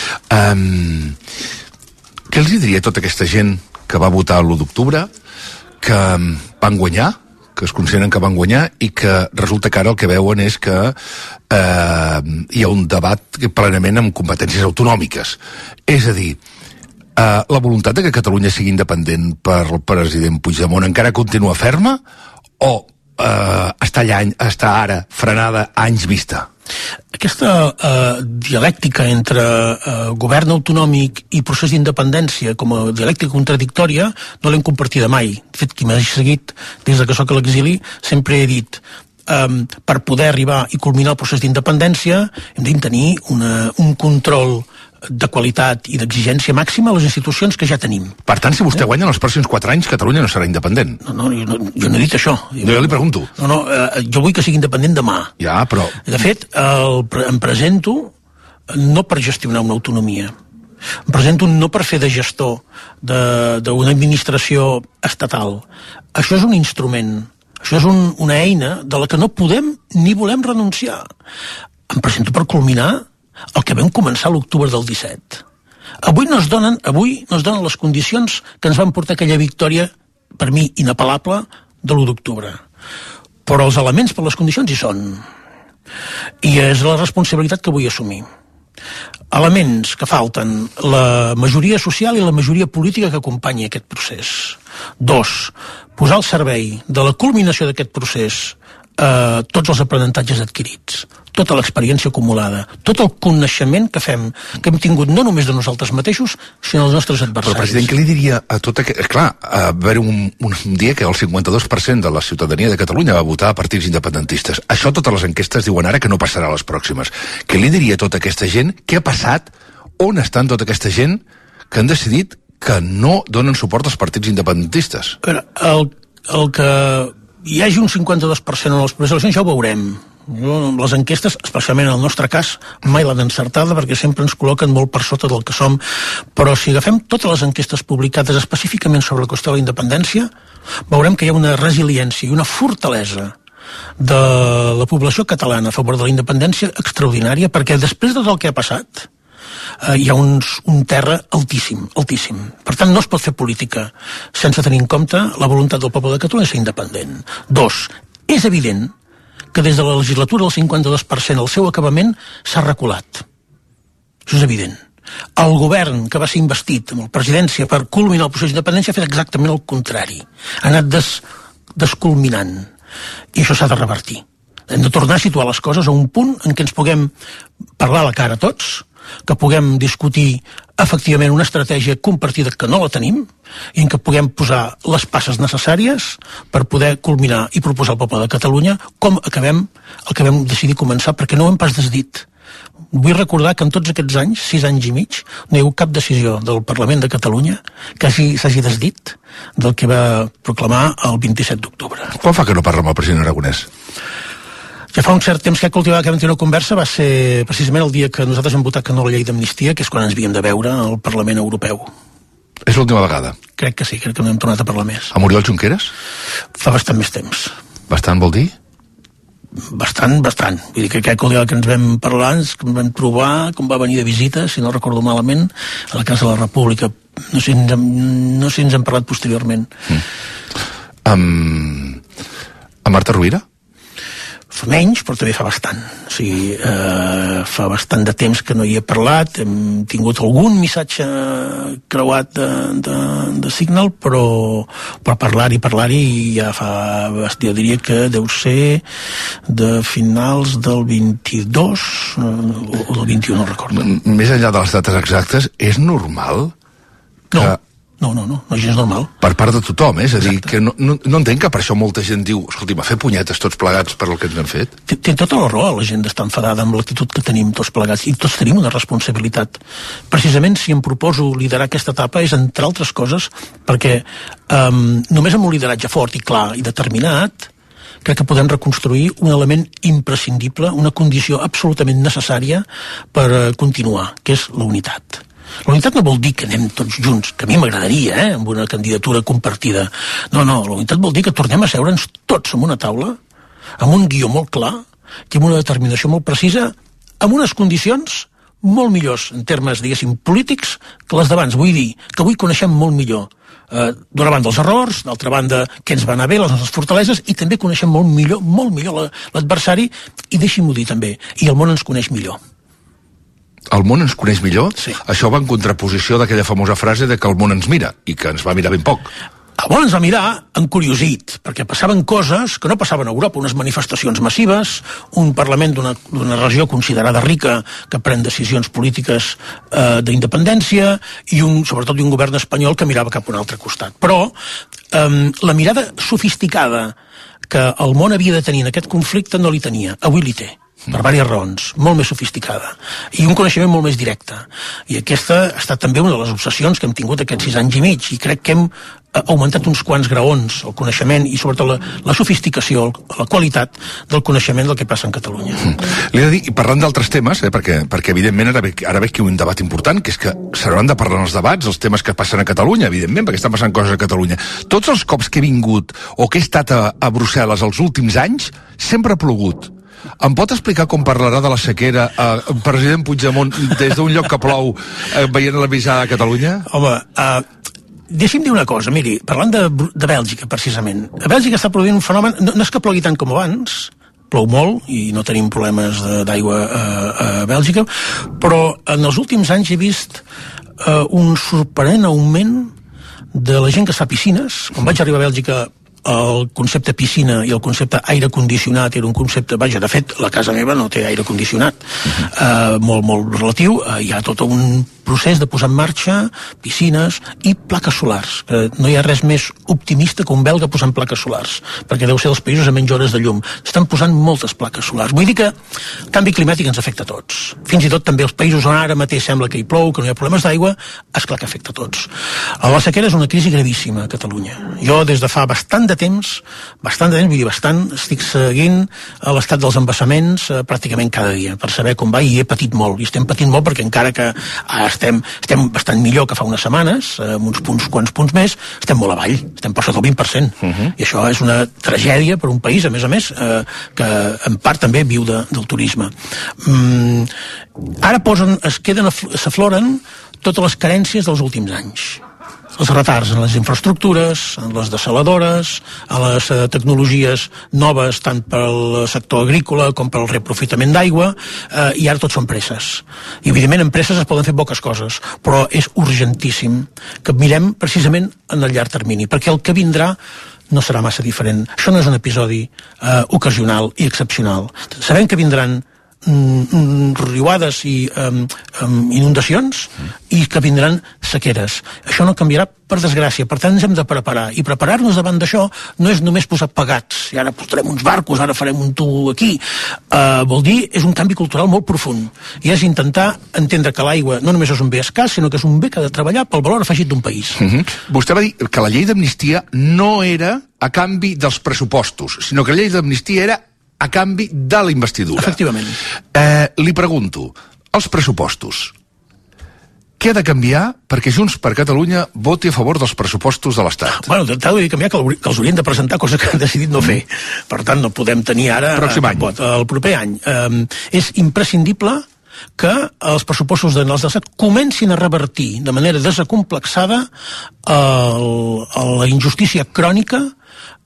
Què els diria a tota aquesta gent que va votar l'1 d'octubre, que van guanyar, que es consideren que van guanyar i que resulta que ara el que veuen és que hi ha un debat plenament amb competències autonòmiques. És a dir, la voluntat de que Catalunya sigui independent per el president Puigdemont encara continua ferma o està ara frenada a anys vista? Aquesta dialèctica entre govern autonòmic i procés d'independència com a dialèctica contradictòria no l'hem compartida mai. De fet, qui m'ha seguit des que soc a l'exili sempre he dit per poder arribar i culminar el procés d'independència hem de tenir un control de qualitat i d'exigència màxima a les institucions que ja tenim. Per tant, si vostè guanya en els pròxims 4 anys, Catalunya no serà independent. No, jo no he dit això. Jo li pregunto. Jo vull que sigui independent demà. Ja, però... De fet, em presento no per gestionar una autonomia. Em presento no per fer de gestor d'una administració estatal. Això és un instrument. Això és una eina de la que no podem ni volem renunciar. Em presento per culminar el que vam començar l'octubre del 17. Avui no es donen les condicions que ens van portar aquella victòria, per mi, inapel·lable, de l'1 d'octubre. Però els elements per les condicions hi són. I és la responsabilitat que vull assumir. Elements que falten: la majoria social i la majoria política que acompanyi aquest procés. 2. Posar al servei de la culminació d'aquest procés tots els aprenentatges adquirits, tota l'experiència acumulada, tot el coneixement que hem tingut no només de nosaltres mateixos, sinó dels nostres adversaris. Però, president, què li diria a tot aquest... Clar, va haver un dia que el 52% de la ciutadania de Catalunya va votar a partits independentistes. Això totes les enquestes diuen ara que no passarà a les pròximes. Què li diria a tota aquesta gent? Què ha passat? On estan tota aquesta gent que han decidit que no donen suport als partits independentistes? El que hi hagi un 52% en les properes eleccions ja ho veurem. Les enquestes, especialment en el nostre cas, mai l'han encertada perquè sempre ens col·loquen molt per sota del que som, però si agafem totes les enquestes publicades específicament sobre la qüestió de la independència, veurem que hi ha una resiliència i una fortalesa de la població catalana a favor de la independència extraordinària, perquè després de tot el que ha passat hi ha un terra altíssim. Per tant, no es pot fer política sense tenir en compte la voluntat del poble de Catalunya de ser independent. 2. És evident que des de la legislatura del 52% el seu acabament s'ha reculat. Això és evident. El govern que va ser investit amb la presidència per culminar el procés d'independència ha fet exactament el contrari. Ha anat desculminant. I això s'ha de revertir. Hem de tornar a situar les coses a un punt en què ens puguem parlar a la cara tots, que puguem discutir efectivament una estratègia compartida que no la tenim i en què puguem posar les passes necessàries per poder culminar i proposar al poble de Catalunya com el que vam decidir començar, perquè no ho hem pas desdit. Vull recordar que en tots aquests anys, 6 anys i mig, no hi ha hagut cap decisió del Parlament de Catalunya que s'hagi desdit del que va proclamar el 27 d'octubre. Quan fa que no parla amb el president Aragonès? Ja fa un cert temps que vam tenir una conversa, va ser precisament el dia que nosaltres vam votar que no a la llei d'amnistia, que és quan ens havíem de veure al Parlament Europeu. És l'última vegada? Crec que sí, crec que no hem tornat a parlar més. A Oriol Junqueras? Fa bastant més temps. Bastant vol dir? Bastant. Vull dir que crec que el dia que ens vam parlar, que ens vam trobar, com va venir de visita, si no recordo malament, a la Casa de la República. No sé si ens hem parlat posteriorment. A Marta Rovira? fa menys, però també fa bastant. O sigui, fa bastant de temps que no hi he parlat, hem tingut algun missatge creuat de Signal, però parlar-hi ja fa... Jo diria que deu ser de finals del 22 o del 21, no recordo. Més enllà de les dates exactes, és normal que... No és gens normal. Per part de tothom, és a dir, que no entenc que per això molta gent diu, escolti, m'ha fet punyetes tots plegats per el que ens han fet. Té tota la raó, la gent està enfadada amb l'actitud que tenim tots plegats, i tots tenim una responsabilitat. Precisament, si em proposo liderar aquesta etapa és, entre altres coses, perquè només amb un lideratge fort i clar i determinat, crec que podem reconstruir un element imprescindible, una condició absolutament necessària per continuar, que és la unitat. La unitat no vol dir que anem tots junts, que a mi m'agradaria, amb una candidatura compartida. No, la unitat vol dir que tornem a seure'ns tots en una taula, amb un guió molt clar, i amb una determinació molt precisa, amb unes condicions molt millors en termes, diguéssim, polítics que les d'abans. Vull dir que avui coneixem molt millor d'una banda els errors, d'altra banda què ens va anar bé, les nostres fortaleses, i també coneixem molt millor l'adversari, i deixi'm-ho dir també, i el món ens coneix millor. El món ens coneix millor? Sí. Això va en contraposició d'aquella famosa frase de que el món ens mira, i que ens va mirar ben poc. El món ens va mirar encuriosit, perquè passaven coses que no passaven a Europa, unes manifestacions massives, un Parlament d'una regió considerada rica que pren decisions polítiques d'independència, i sobretot un govern espanyol que mirava cap a un altre costat. Però la mirada sofisticada que el món havia de tenir en aquest conflicte no li tenia, avui li té. Per diverses raons, molt més sofisticada i un coneixement molt més directe, i aquesta ha estat també una de les obsessions que hem tingut aquests 6 anys i mig, i crec que hem augmentat uns quants graons el coneixement i sobretot la sofisticació, la qualitat del coneixement del que passa en Catalunya. Li he de dir, i parlant d'altres temes, perquè evidentment ara ve aquí un debat important, que és que s'hauran de parlar en els debats els temes que passen a Catalunya, evidentment, perquè estan passant coses a Catalunya. Tots els cops que he vingut o que he estat a Brussel·les els últims anys, sempre ha plogut. Em pot explicar com parlarà de la sequera el president Puigdemont des d'un lloc que plou veient la visada a Catalunya? Home, deixi'm dir una cosa, miri, parlant de Bèlgica, precisament. A Bèlgica està produint un fenomen, no és que plogui tant com abans, plou molt i no tenim problemes d'aigua a Bèlgica, però en els últims anys he vist un sorprenent augment de la gent que es fa piscines. Quan vaig arribar a Bèlgica, el concepte piscina i el concepte aire condicionat era un concepte, de fet la casa meva no té aire condicionat, molt relatiu. Hi ha tot un procés de posar en marxa piscines i plaques solars, que no hi ha res més optimista que un belga posant plaques solars, perquè deu ser dels països amb menys hores de llum. Estan posant moltes plaques solars. Vull dir que el canvi climàtic ens afecta a tots, fins i tot també els països on ara mateix sembla que hi plou, que no hi ha problemes d'aigua, esclar que afecta a tots. La sequera és una crisi gravíssima a Catalunya. Jo des de fa bastant de temps, vull dir bastant, estic seguint l'estat dels embassaments pràcticament cada dia, per saber com va, i he patit molt, i estem patint molt perquè encara que estem bastant millor que fa unes setmanes, amb uns quants punts més, estem molt avall, estem per sota del 20%, i això és una tragèdia per un país, a més, que en part també viu del turisme. Ara s'afloren totes les carències dels últims anys. Els retards en les infraestructures, en les dessaladores, en les tecnologies noves tant pel sector agrícola com pel reaprofitament d'aigua, i ara tot són presses. I evidentment en presses es poden fer poques coses, però és urgentíssim que mirem precisament en el llarg termini, perquè el que vindrà no serà massa diferent. Això no és un episodi ocasional i excepcional. Sabem que vindran riuades i inundacions i que vindran sequeres. Això no canviarà, per desgràcia. Per tant, ens hem de preparar. I preparar-nos davant d'això no és només posar pegats. I ara posarem uns barcos, ara farem un tub aquí. Vol dir, és un canvi cultural molt profund. I és intentar entendre que l'aigua no només és un bé escàs, sinó que és un bé que ha de treballar pel valor afegit d'un país. Vostè va dir que la llei d'amnistia no era a canvi dels pressupostos, sinó que la llei d'amnistia era a canvi de la investidura. Efectivament. Li pregunto, els pressupostos, què ha de canviar perquè Junts per Catalunya voti a favor dels pressupostos de l'Estat? Bueno, t'ha de canviar que els haurien de presentar, cosa que han decidit no fer. Per tant, no podem tenir ara... El proper any. És imprescindible que els pressupostos de l'Estat comencin a revertir de manera desacomplexada la injustícia crònica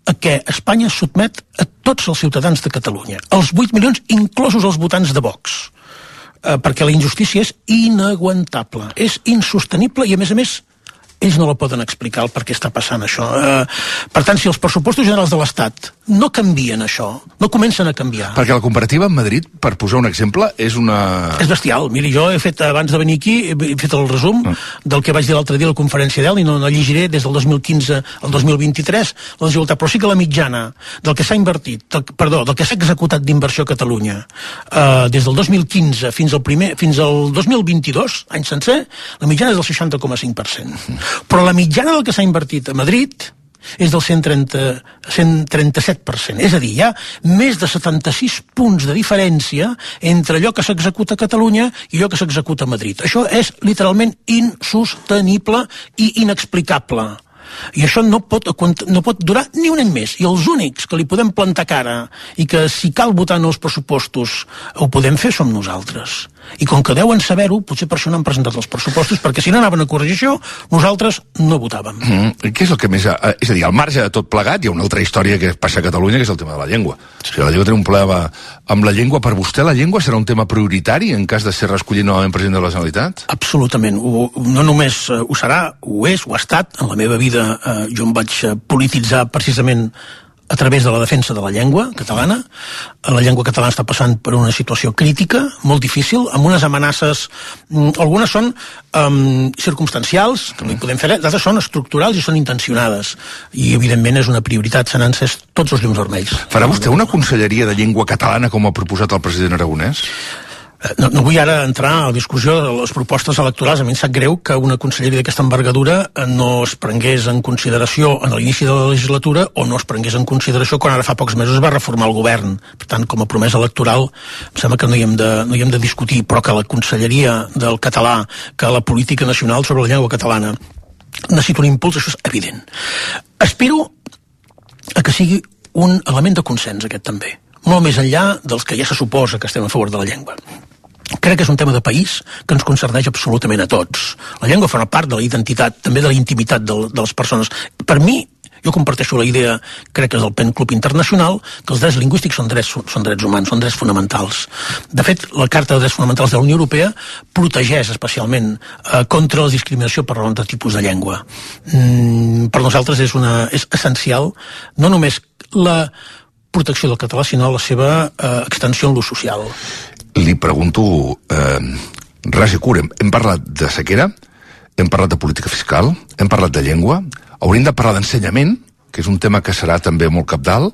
a què Espanya sotmet a tots els ciutadans de Catalunya, els 8 milions, inclosos els votants de Vox, perquè la injustícia és inaguantable, és insostenible i, a més, ells no la poden explicar el per què està passant això. Per tant, si els pressupostos generals de l'Estat no canvien això, no comencen a canviar... Perquè la comparativa amb Madrid, per posar un exemple, és una... És bestial. Miri, jo he fet, abans de venir aquí, he fet el resum del que vaig dir l'altre dia a la conferència d'EL, i no llegiré des del 2015 al 2023 la desigualtat, però sí que la mitjana del que s'ha invertit, del que s'ha executat d'inversió a Catalunya, des del 2015 fins al 2022, any sencer, la mitjana és del 60,5%. Però la mitjana del que s'ha invertit a Madrid és del 137%. És a dir, hi ha més de 76 punts de diferència entre allò que s'executa a Catalunya i allò que s'executa a Madrid. Això és literalment insostenible i inexplicable. I això no pot durar ni un any més. I els únics que li podem plantar cara i que si cal votar en els pressupostos ho podem fer som nosaltres. I com que deuen saber-ho, potser per això no han presentat els pressupostos, perquè si no anaven a corregir això, nosaltres no votàvem. Què és el que més... És a dir, al marge de tot plegat, hi ha una altra història que passa a Catalunya, que és el tema de la llengua. O sigui, la llengua té un problema amb la llengua. Per vostè, la llengua serà un tema prioritari en cas de ser reescollit novament president de la Generalitat? Absolutament. No només ho serà, ho és, ho ha estat. En la meva vida jo em vaig polititzar precisament a través de la defensa de la llengua catalana. La llengua catalana està passant per una situació crítica, molt difícil, amb unes amenaces, algunes són circumstancials, que no hi podem fer res, d'altres són estructurals i són intencionades. I, evidentment, és una prioritat, s'han encès tots els llums vermells. Farà vostè una conselleria de llengua catalana com ha proposat el president Aragonès? No vull ara entrar a la discussió de les propostes electorals. A mi em sap greu que una conselleria d'aquesta envergadura no es prengués en consideració en l'inici de la legislatura o no es prengués en consideració quan ara fa pocs mesos es va reformar el govern. Per tant, com a promesa electoral, em sembla que no hi hem de discutir, però que la conselleria del català, que la política nacional sobre la llengua catalana necessita un impuls, això és evident. Aspiro a que sigui un element de consens, aquest també, molt més enllà dels que ja se suposa que estem a favor de la llengua. Crec que és un tema de país que ens concerneix absolutament a tots. La llengua forma part de la identitat, també de la intimitat de les persones. Per mi, jo comparteixo la idea, crec que és del PEN Club Internacional, que els drets lingüístics són drets humans, són drets fonamentals. De fet, la Carta de Drets Fonamentals de la Unió Europea protegeix especialment contra la discriminació per raó de tipus de llengua. Per nosaltres és essencial no només la protecció del català, sinó la seva extensió en l'ús social. Li pregunto, ras i cura, hem parlat de sequera, hem parlat de política fiscal, hem parlat de llengua, hauríem de parlar d'ensenyament, que és un tema que serà també molt cabdal,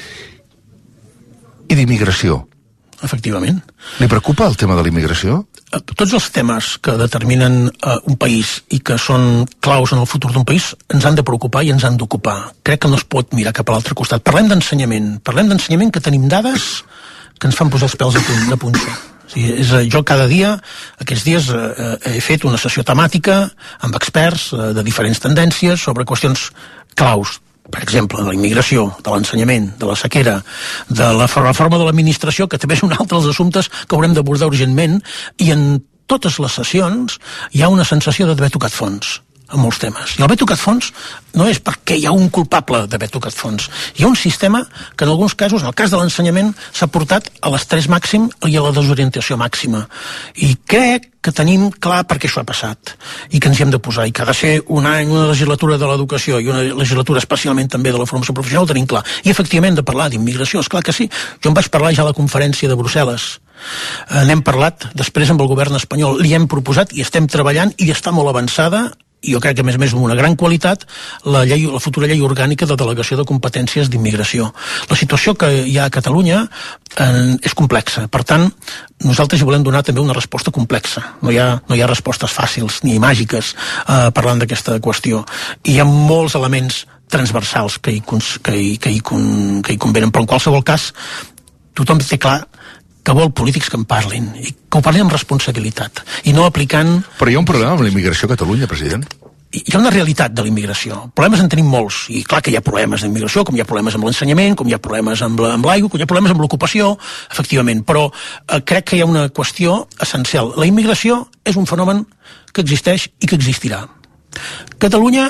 i d'immigració. Efectivament. Li preocupa el tema de la immigració? Tots els temes que determinen un país i que són claus en el futur d'un país ens han de preocupar i ens han d'ocupar. Crec que no es pot mirar cap a l'altre costat. Parlem d'ensenyament que tenim dades que ens fan posar els pèls de punxa. O sigui, jo cada dia, aquests dies, he fet una sessió temàtica amb experts de diferents tendències sobre qüestions claus, per exemple, de la immigració, de l'ensenyament, de la sequera, de la reforma de l'administració, que també és un altre dels assumptes que haurem d'abordar urgentment, i en totes les sessions hi ha una sensació d'haver tocat fons en molts temes. I haver tocat fons no és perquè hi ha un culpable d'haver tocat fons. Hi ha un sistema que en alguns casos, en el cas de l'ensenyament, s'ha portat a l'estrès màxim i a la desorientació màxima. I crec que tenim clar per què això ha passat i que ens hi hem de posar, i que ha de ser una legislatura de l'educació i una legislatura especialment també de la formació professional, ho tenim clar. I efectivament de parlar d'immigració, és clar que sí. Jo en vaig parlar ja a la conferència de Brussel·les. N'hem parlat després amb el govern espanyol, li hem proposat i estem treballant i està molt avançada, i jo crec que a més a més amb una gran qualitat, la futura llei orgànica de delegació de competències d'immigració. La situació que hi ha a Catalunya és complexa, per tant nosaltres hi volem donar també una resposta complexa. No hi ha respostes fàcils ni màgiques parlant d'aquesta qüestió, i hi ha molts elements transversals que hi convenen, però en qualsevol cas tothom té clar que vol polítics que en parlin, i que ho parlin amb responsabilitat, i no aplicant... Però hi ha un problema amb la immigració a Catalunya, president? Hi ha una realitat de la immigració. Problemes en tenim molts, i clar que hi ha problemes d'immigració, com hi ha problemes amb l'ensenyament, com hi ha problemes amb l'aigua, com hi ha problemes amb l'ocupació, efectivament, però crec que hi ha una qüestió essencial. La immigració és un fenomen que existeix i que existirà. Catalunya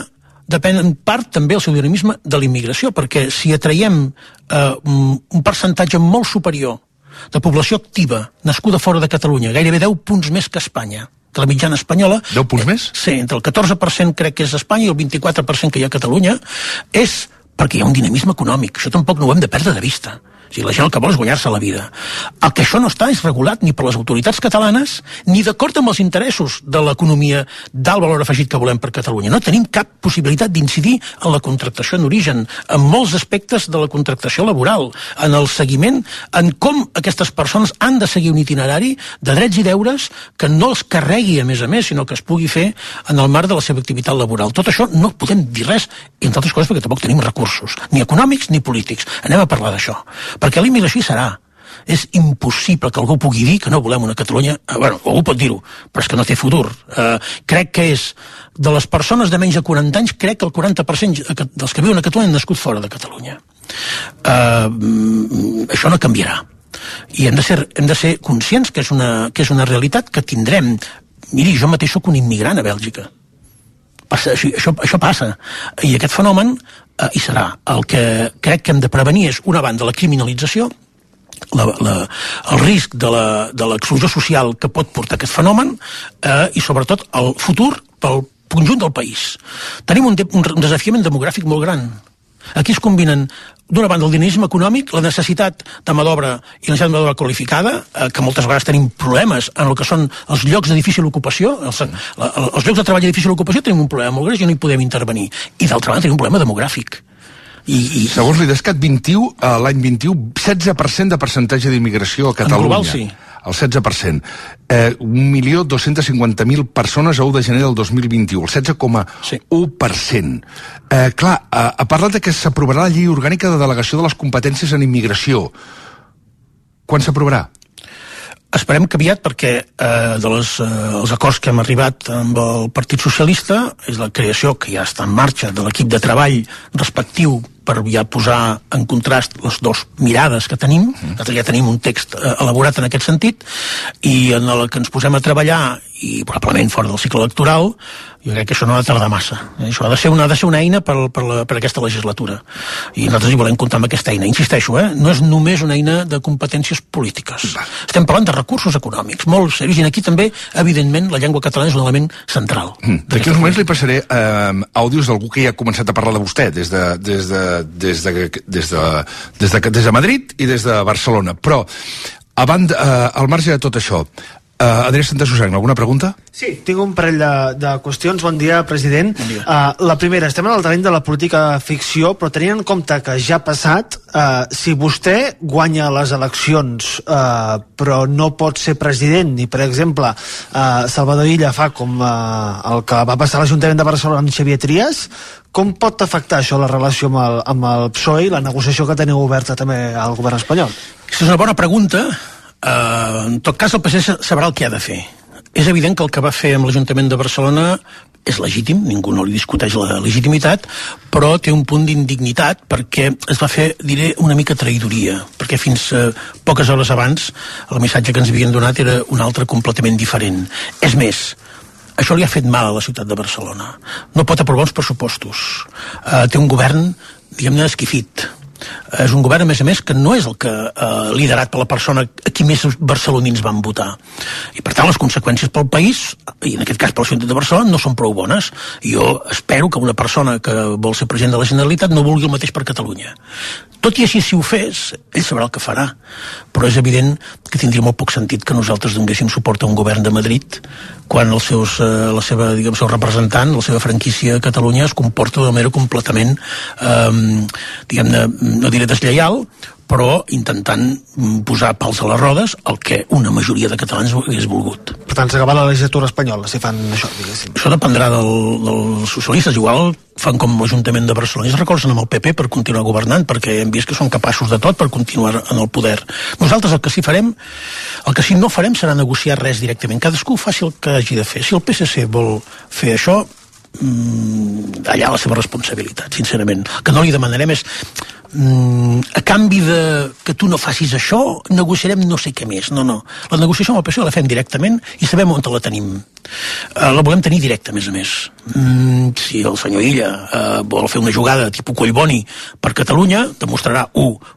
depèn en part també el seu dinamisme de l'immigració, perquè si atraiem un percentatge molt superior de població activa nascuda fora de Catalunya, gairebé 10 punts més que Espanya, que la mitjana espanyola... 10 punts més? Sí, entre el 14% crec que és Espanya i el 24% que hi ha a Catalunya, és perquè hi ha un dinamisme econòmic. Això tampoc no ho hem de perdre de vista. O sigui, la gent el que vol és guanyar-se la vida. El que això no està és regulat ni per les autoritats catalanes ni d'acord amb els interessos de l'economia d'alt valor afegit que volem per Catalunya. No tenim cap possibilitat d'incidir en la contractació en origen, en molts aspectes de la contractació laboral, en el seguiment, en com aquestes persones han de seguir un itinerari de drets i deures que no els carregui a més, sinó que es pugui fer en el marc de la seva activitat laboral. Tot això no podem dir res, entre altres coses perquè tampoc tenim recursos, ni econòmics ni polítics. Anem a parlar d'això. Perquè la immigració hi serà. És impossible que algú pugui dir que no volem una Catalunya... Bueno, algú pot dir-ho, però és que no té futur. Crec que és... De les persones de menys de 40 anys, crec que el 40% dels que viuen a Catalunya han nascut fora de Catalunya. Això no canviarà. I hem de ser conscients que és una realitat que tindrem. Miri, jo mateix soc un immigrant a Bèlgica. Això passa. I aquest fenomen hi serà. El que crec que hem de prevenir és, una banda, la criminalització, el risc de l'exclusió social que pot portar aquest fenomen i, sobretot, el futur pel conjunt del país. Tenim un desafiament demogràfic molt gran. Aquí es combinen, d'una banda, el dinamisme econòmic, la necessitat de mà d'obra i la necessitat de mà d'obra qualificada, que moltes vegades tenim problemes en el que són els llocs de difícil ocupació, els llocs de treball de difícil ocupació tenim un problema molt greu i no hi podem intervenir. I d'altra banda tenim un problema demogràfic. Segons l'IDESCAT, l'any 21, 16% de percentatge d'immigració a Catalunya. En global, sí. El 16%. 1.250.000 persones a 1 de gener del 2021, el 16,1%. Clar, ha parlat que s'aprovarà la llei orgànica de delegació de les competències en immigració. Quan s'aprovarà? Esperem que aviat, perquè els acords que hem arribat amb el Partit Socialista és la creació, que ja està en marxa, de l'equip de treball respectiu per ja posar en contrast les dues mirades que tenim. Ja tenim un text elaborat en aquest sentit, i en el que ens posem a treballar, i probablement fora del cicle electoral, jo crec que això no ha de tardar massa. Això ha de ser una eina per aquesta legislatura. I nosaltres hi volem comptar amb aquesta eina. Insisteixo, no és només una eina de competències polítiques. Estem parlant de recursos econòmics, molt serios, i aquí també, evidentment, la llengua catalana és un element central. D'aquí uns moments li passaré àudios d'algú que ja ha començat a parlar de vostè, des de Madrid i des de Barcelona. Però, al marge de tot això, Adrià Santasusagna, alguna pregunta? Sí, tinc un parell de qüestions. Bon dia, president. Bon dia. La primera, estem en el terreny de la política ficció, però tenint en compte que ja ha passat, si vostè guanya les eleccions però no pot ser president, i per exemple Salvador Illa fa com el que va passar a l'Ajuntament de Barcelona amb Xavier Trias, com pot afectar això la relació amb el PSOE i la negociació que teniu oberta també al govern espanyol? Aquesta és una bona pregunta. En tot cas, el PSC sabrà el que ha de fer. És evident que el que va fer amb l'Ajuntament de Barcelona és legítim, ningú no li discuteix la legitimitat, però té un punt d'indignitat perquè es va fer, diré, una mica traïdoria, perquè fins poques hores abans el missatge que ens havien donat era un altre completament diferent. És més, això li ha fet mal a la ciutat de Barcelona. No pot aprovar uns pressupostos. Té un govern, diguem-ne, esquifit. És un govern, a més, que no és el que liderat per la persona a qui més barcelonins van votar. I, per tant, les conseqüències pel país, i en aquest cas per la ciutat de Barcelona, no són prou bones. Jo espero que una persona que vol ser president de la Generalitat no vulgui el mateix per Catalunya. Tot i així, si ho fes, ell sabrà el que farà. Però és evident que tindria molt poc sentit que nosaltres donéssim suport a un govern de Madrid quan el seu representant, la seva franquícia a Catalunya es comporta d'una manera completament, diguem-ne, no diré deslleial, però intentant posar pals a les rodes el que una majoria de catalans hagués volgut. Per tant, s'acaba la legislatura espanyola, si fan això, diguéssim. Això dependrà dels socialistes. Igual fan com l'Ajuntament de Barcelona i es recolzen amb el PP per continuar governant, perquè hem vist que són capaços de tot per continuar en el poder. Nosaltres el que sí no farem serà negociar res directament. Cadascú faci el que hagi de fer. Si el PSC vol fer això, allà la seva responsabilitat, sincerament. El que no li demanarem és a canvi de que tu no facis això, negociarem no sé què més. No. La negociació amb el PSOE la fem directament i sabem on la tenim. La volem tenir directa, a més a més. Si el senyor Illa vol fer una jugada tipus Collboni per Catalunya, demostrarà,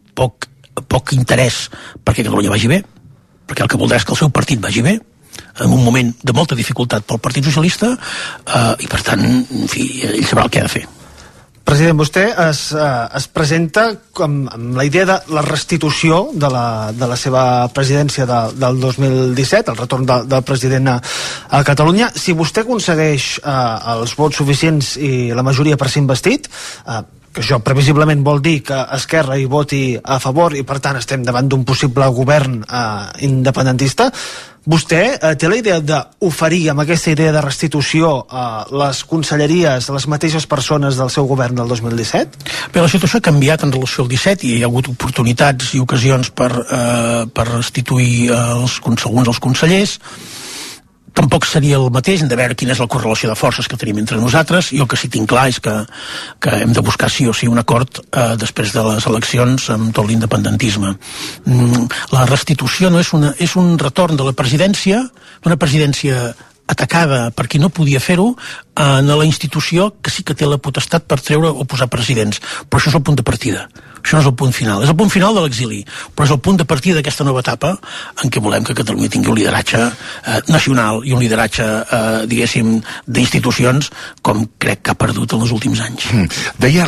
poc interès perquè Catalunya vagi bé, perquè el que voldrà és que el seu partit vagi bé, en un moment de molta dificultat pel Partit Socialista, i per tant, en fi, ell sabrà el que ha de fer. President, vostè es presenta amb la idea de la restitució de la seva presidència del 2017, el retorn del president a Catalunya. Si vostè aconsegueix els vots suficients i la majoria per ser investit, que això previsiblement vol dir que Esquerra hi voti a favor i per tant estem davant d'un possible govern independentista, vostè té la idea d'oferir amb aquesta idea de restitució les conselleries a les mateixes persones del seu govern del 2017? Bé, la situació ha canviat en relació al 17 i hi ha hagut oportunitats i ocasions per restituir alguns dels consellers. Tampoc seria el mateix, hem de veure quina és la correlació de forces que tenim entre nosaltres. Jo el que sí tinc clar és que hem de buscar sí o sí un acord després de les eleccions amb tot l'independentisme. La restitució no és un retorn de la presidència, d'una presidència atacada per qui no podia fer-ho, a la institució que sí que té la potestat per treure o posar presidents. Però això és el punt de partida. Això no és el punt final. És el punt final de l'exili, però és el punt de partida d'aquesta nova etapa en què volem que Catalunya tingui un lideratge nacional i un lideratge, diguéssim, d'institucions com crec que ha perdut en els últims anys. Deia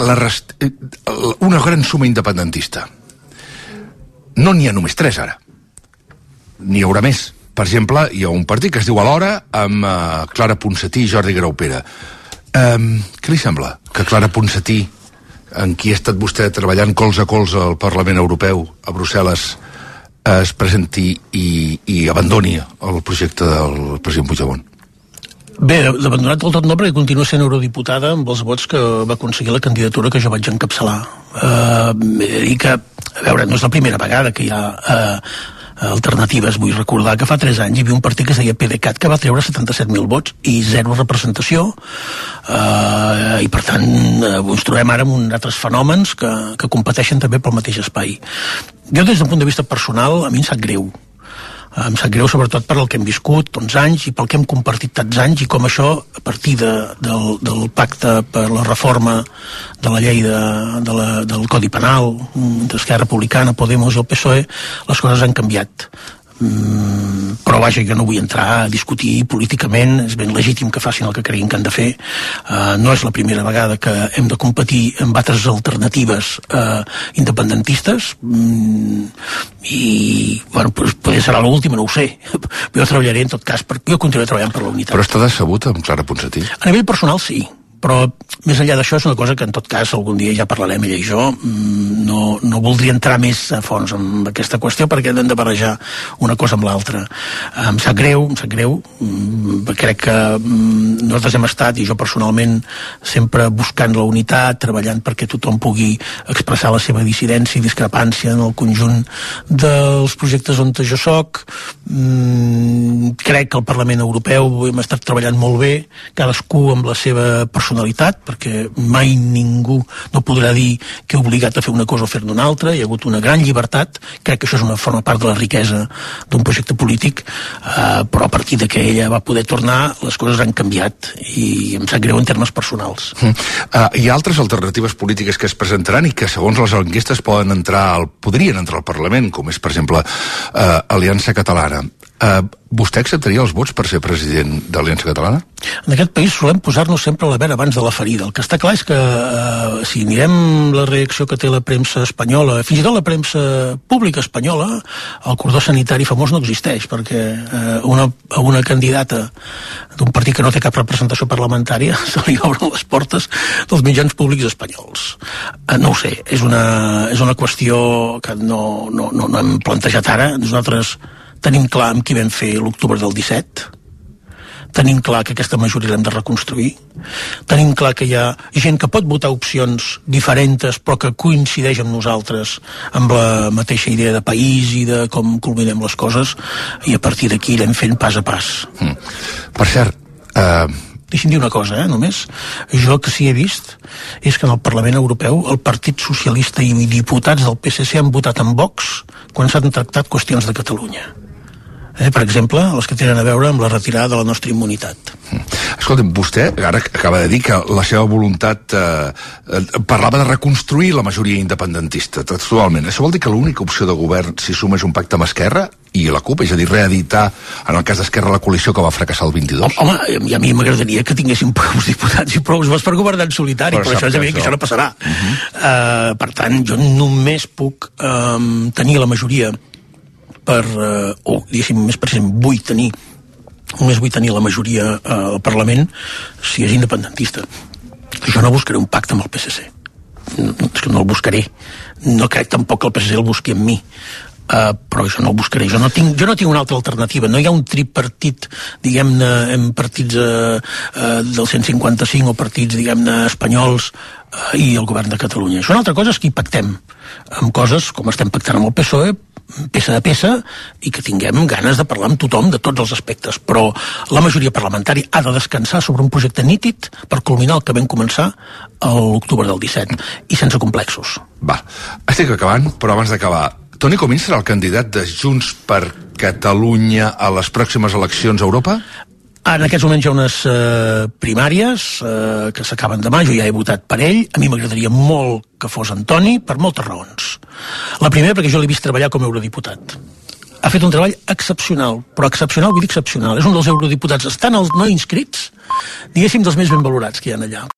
una gran suma independentista. No n'hi ha només 3 ara. N'hi haurà més. Per exemple, hi ha un partit que es diu Alhora amb Clara Ponsatí i Jordi Graupera. Què li sembla? Que Clara Ponsatí, en qui ha estat vostè treballant colze a colze al Parlament Europeu, a Brussel·les, es presenti i abandoni el projecte del president Puigdemont? Bé, l'abandonat del tot no, perquè continua sent eurodiputada amb els vots que va aconseguir la candidatura que jo vaig encapçalar. I que, a veure, no és la primera vegada que hi ha alternatives. Vull recordar que fa 3 anys hi havia un partit que es deia PDeCAT que va treure 77.000 vots i 0 representació, i per tant ens trobem ara amb uns altres fenòmens que competeixen també pel mateix espai. Jo des d'un punt de vista personal a mi em sap greu sobretot per el que hem viscut tants anys i pel que hem compartit tants anys i com això, a partir del pacte per la reforma de la llei del Codi Penal d'Esquerra Republicana, Podemos i el PSOE, les coses han canviat. Però vaja, jo no vull entrar a discutir políticament, és ben legítim que facin el que creguin que han de fer. No és la primera vegada que hem de competir amb altres alternatives independentistes, i bueno, potser serà l'última, no ho sé. Jo treballaré en tot cas, perquè jo continuaré treballant per la unitat. Però està decebut amb Clara Ponsatí? A nivell personal sí, però més enllà d'això és una cosa que en tot cas algun dia ja parlarem ella i jo. No voldria entrar més a fons en aquesta qüestió perquè hem de barrejar una cosa amb l'altra. Em sap greu, crec que nosaltres hem estat, i jo personalment, sempre buscant la unitat, treballant perquè tothom pugui expressar la seva dissidència i discrepància en el conjunt dels projectes on jo soc. Crec que al Parlament Europeu hem estat treballant molt bé, cadascú amb la seva personalitat, perquè mai ningú no podrà dir que he obligat a fer una cosa o fer-ne una altra. Hi ha hagut una gran llibertat, crec que això forma part de la riquesa d'un projecte polític, però a partir de que ella va poder tornar les coses han canviat i em sap greu en termes personals. Hi ha altres alternatives polítiques que es presentaran i que segons les enquestes podrien entrar al Parlament, com és per exemple Aliança Catalana. Vostè acceptaria els vots per ser president d'Aliança Catalana? En aquest país solem posar-nos sempre la vera abans de la ferida. El que està clar és que si mirem la reacció que té la premsa espanyola, fins i tot la premsa pública espanyola, el cordó sanitari famós no existeix, perquè una candidata d'un partit que no té cap representació parlamentària se li obren les portes dels mitjans públics espanyols. No ho sé, és una qüestió que no hem plantejat ara. Nosaltres tenim clar amb qui vam fer l'octubre del 17, tenim clar que aquesta majoria l'hem de reconstruir, tenim clar que hi ha gent que pot votar opcions diferents però que coincideix amb nosaltres amb la mateixa idea de país i de com culminem les coses, i a partir d'aquí anem fent pas a pas. Per cert, Deixi'm dir una cosa, només. Jo que sí he vist és que en el Parlament Europeu el Partit Socialista i diputats del PSC han votat en Vox quan s'han tractat qüestions de Catalunya. Per exemple, les que tenen a veure amb la retirada de la nostra immunitat. Escolta'm, vostè ara acaba de dir que la seva voluntat parlava de reconstruir la majoria independentista, textualment. Això vol dir que l'única opció de govern, si suma, és un pacte amb Esquerra i la CUP, és a dir, reeditar, en el cas d'Esquerra, la coalició que va fracassar el 22? Home, i a mi m'agradaria que tinguéssim prou diputats i prou vots per governar en solitari, però això és evident que això no passarà. Per tant, jo només puc tenir la majoria diguéssim, més precisament, només vull tenir la majoria al Parlament si és independentista. Jo no buscaré un pacte amb el PSC. És que no el buscaré. No crec tampoc que el PSC el busqui amb mi. Però jo no ho buscaré. Jo no tinc una altra alternativa. No hi ha un tripartit, diguem-ne, en partits del 155 o partits, diguem-ne, espanyols i el govern de Catalunya. Això una altra cosa és que hi pactem amb coses com estem pactant amb el PSOE, peça a peça, i que tinguem ganes de parlar amb tothom de tots els aspectes, però la majoria parlamentària ha de descansar sobre un projecte nítid per culminar el que vam començar a l'octubre del 17, i sense complexos. Va, estic acabant, però abans d'acabar, Toni Comín serà el candidat de Junts per Catalunya a les pròximes eleccions a Europa? En aquests moments hi ha unes primàries que s'acaben demà, jo ja he votat per ell, a mi m'agradaria molt que fos Antoni, per moltes raons. La primera, perquè jo l'he vist treballar com a eurodiputat. Ha fet un treball excepcional, però excepcional vull dir excepcional. És un dels eurodiputats, estan els no inscrits, diguéssim, dels més ben valorats que hi ha allà.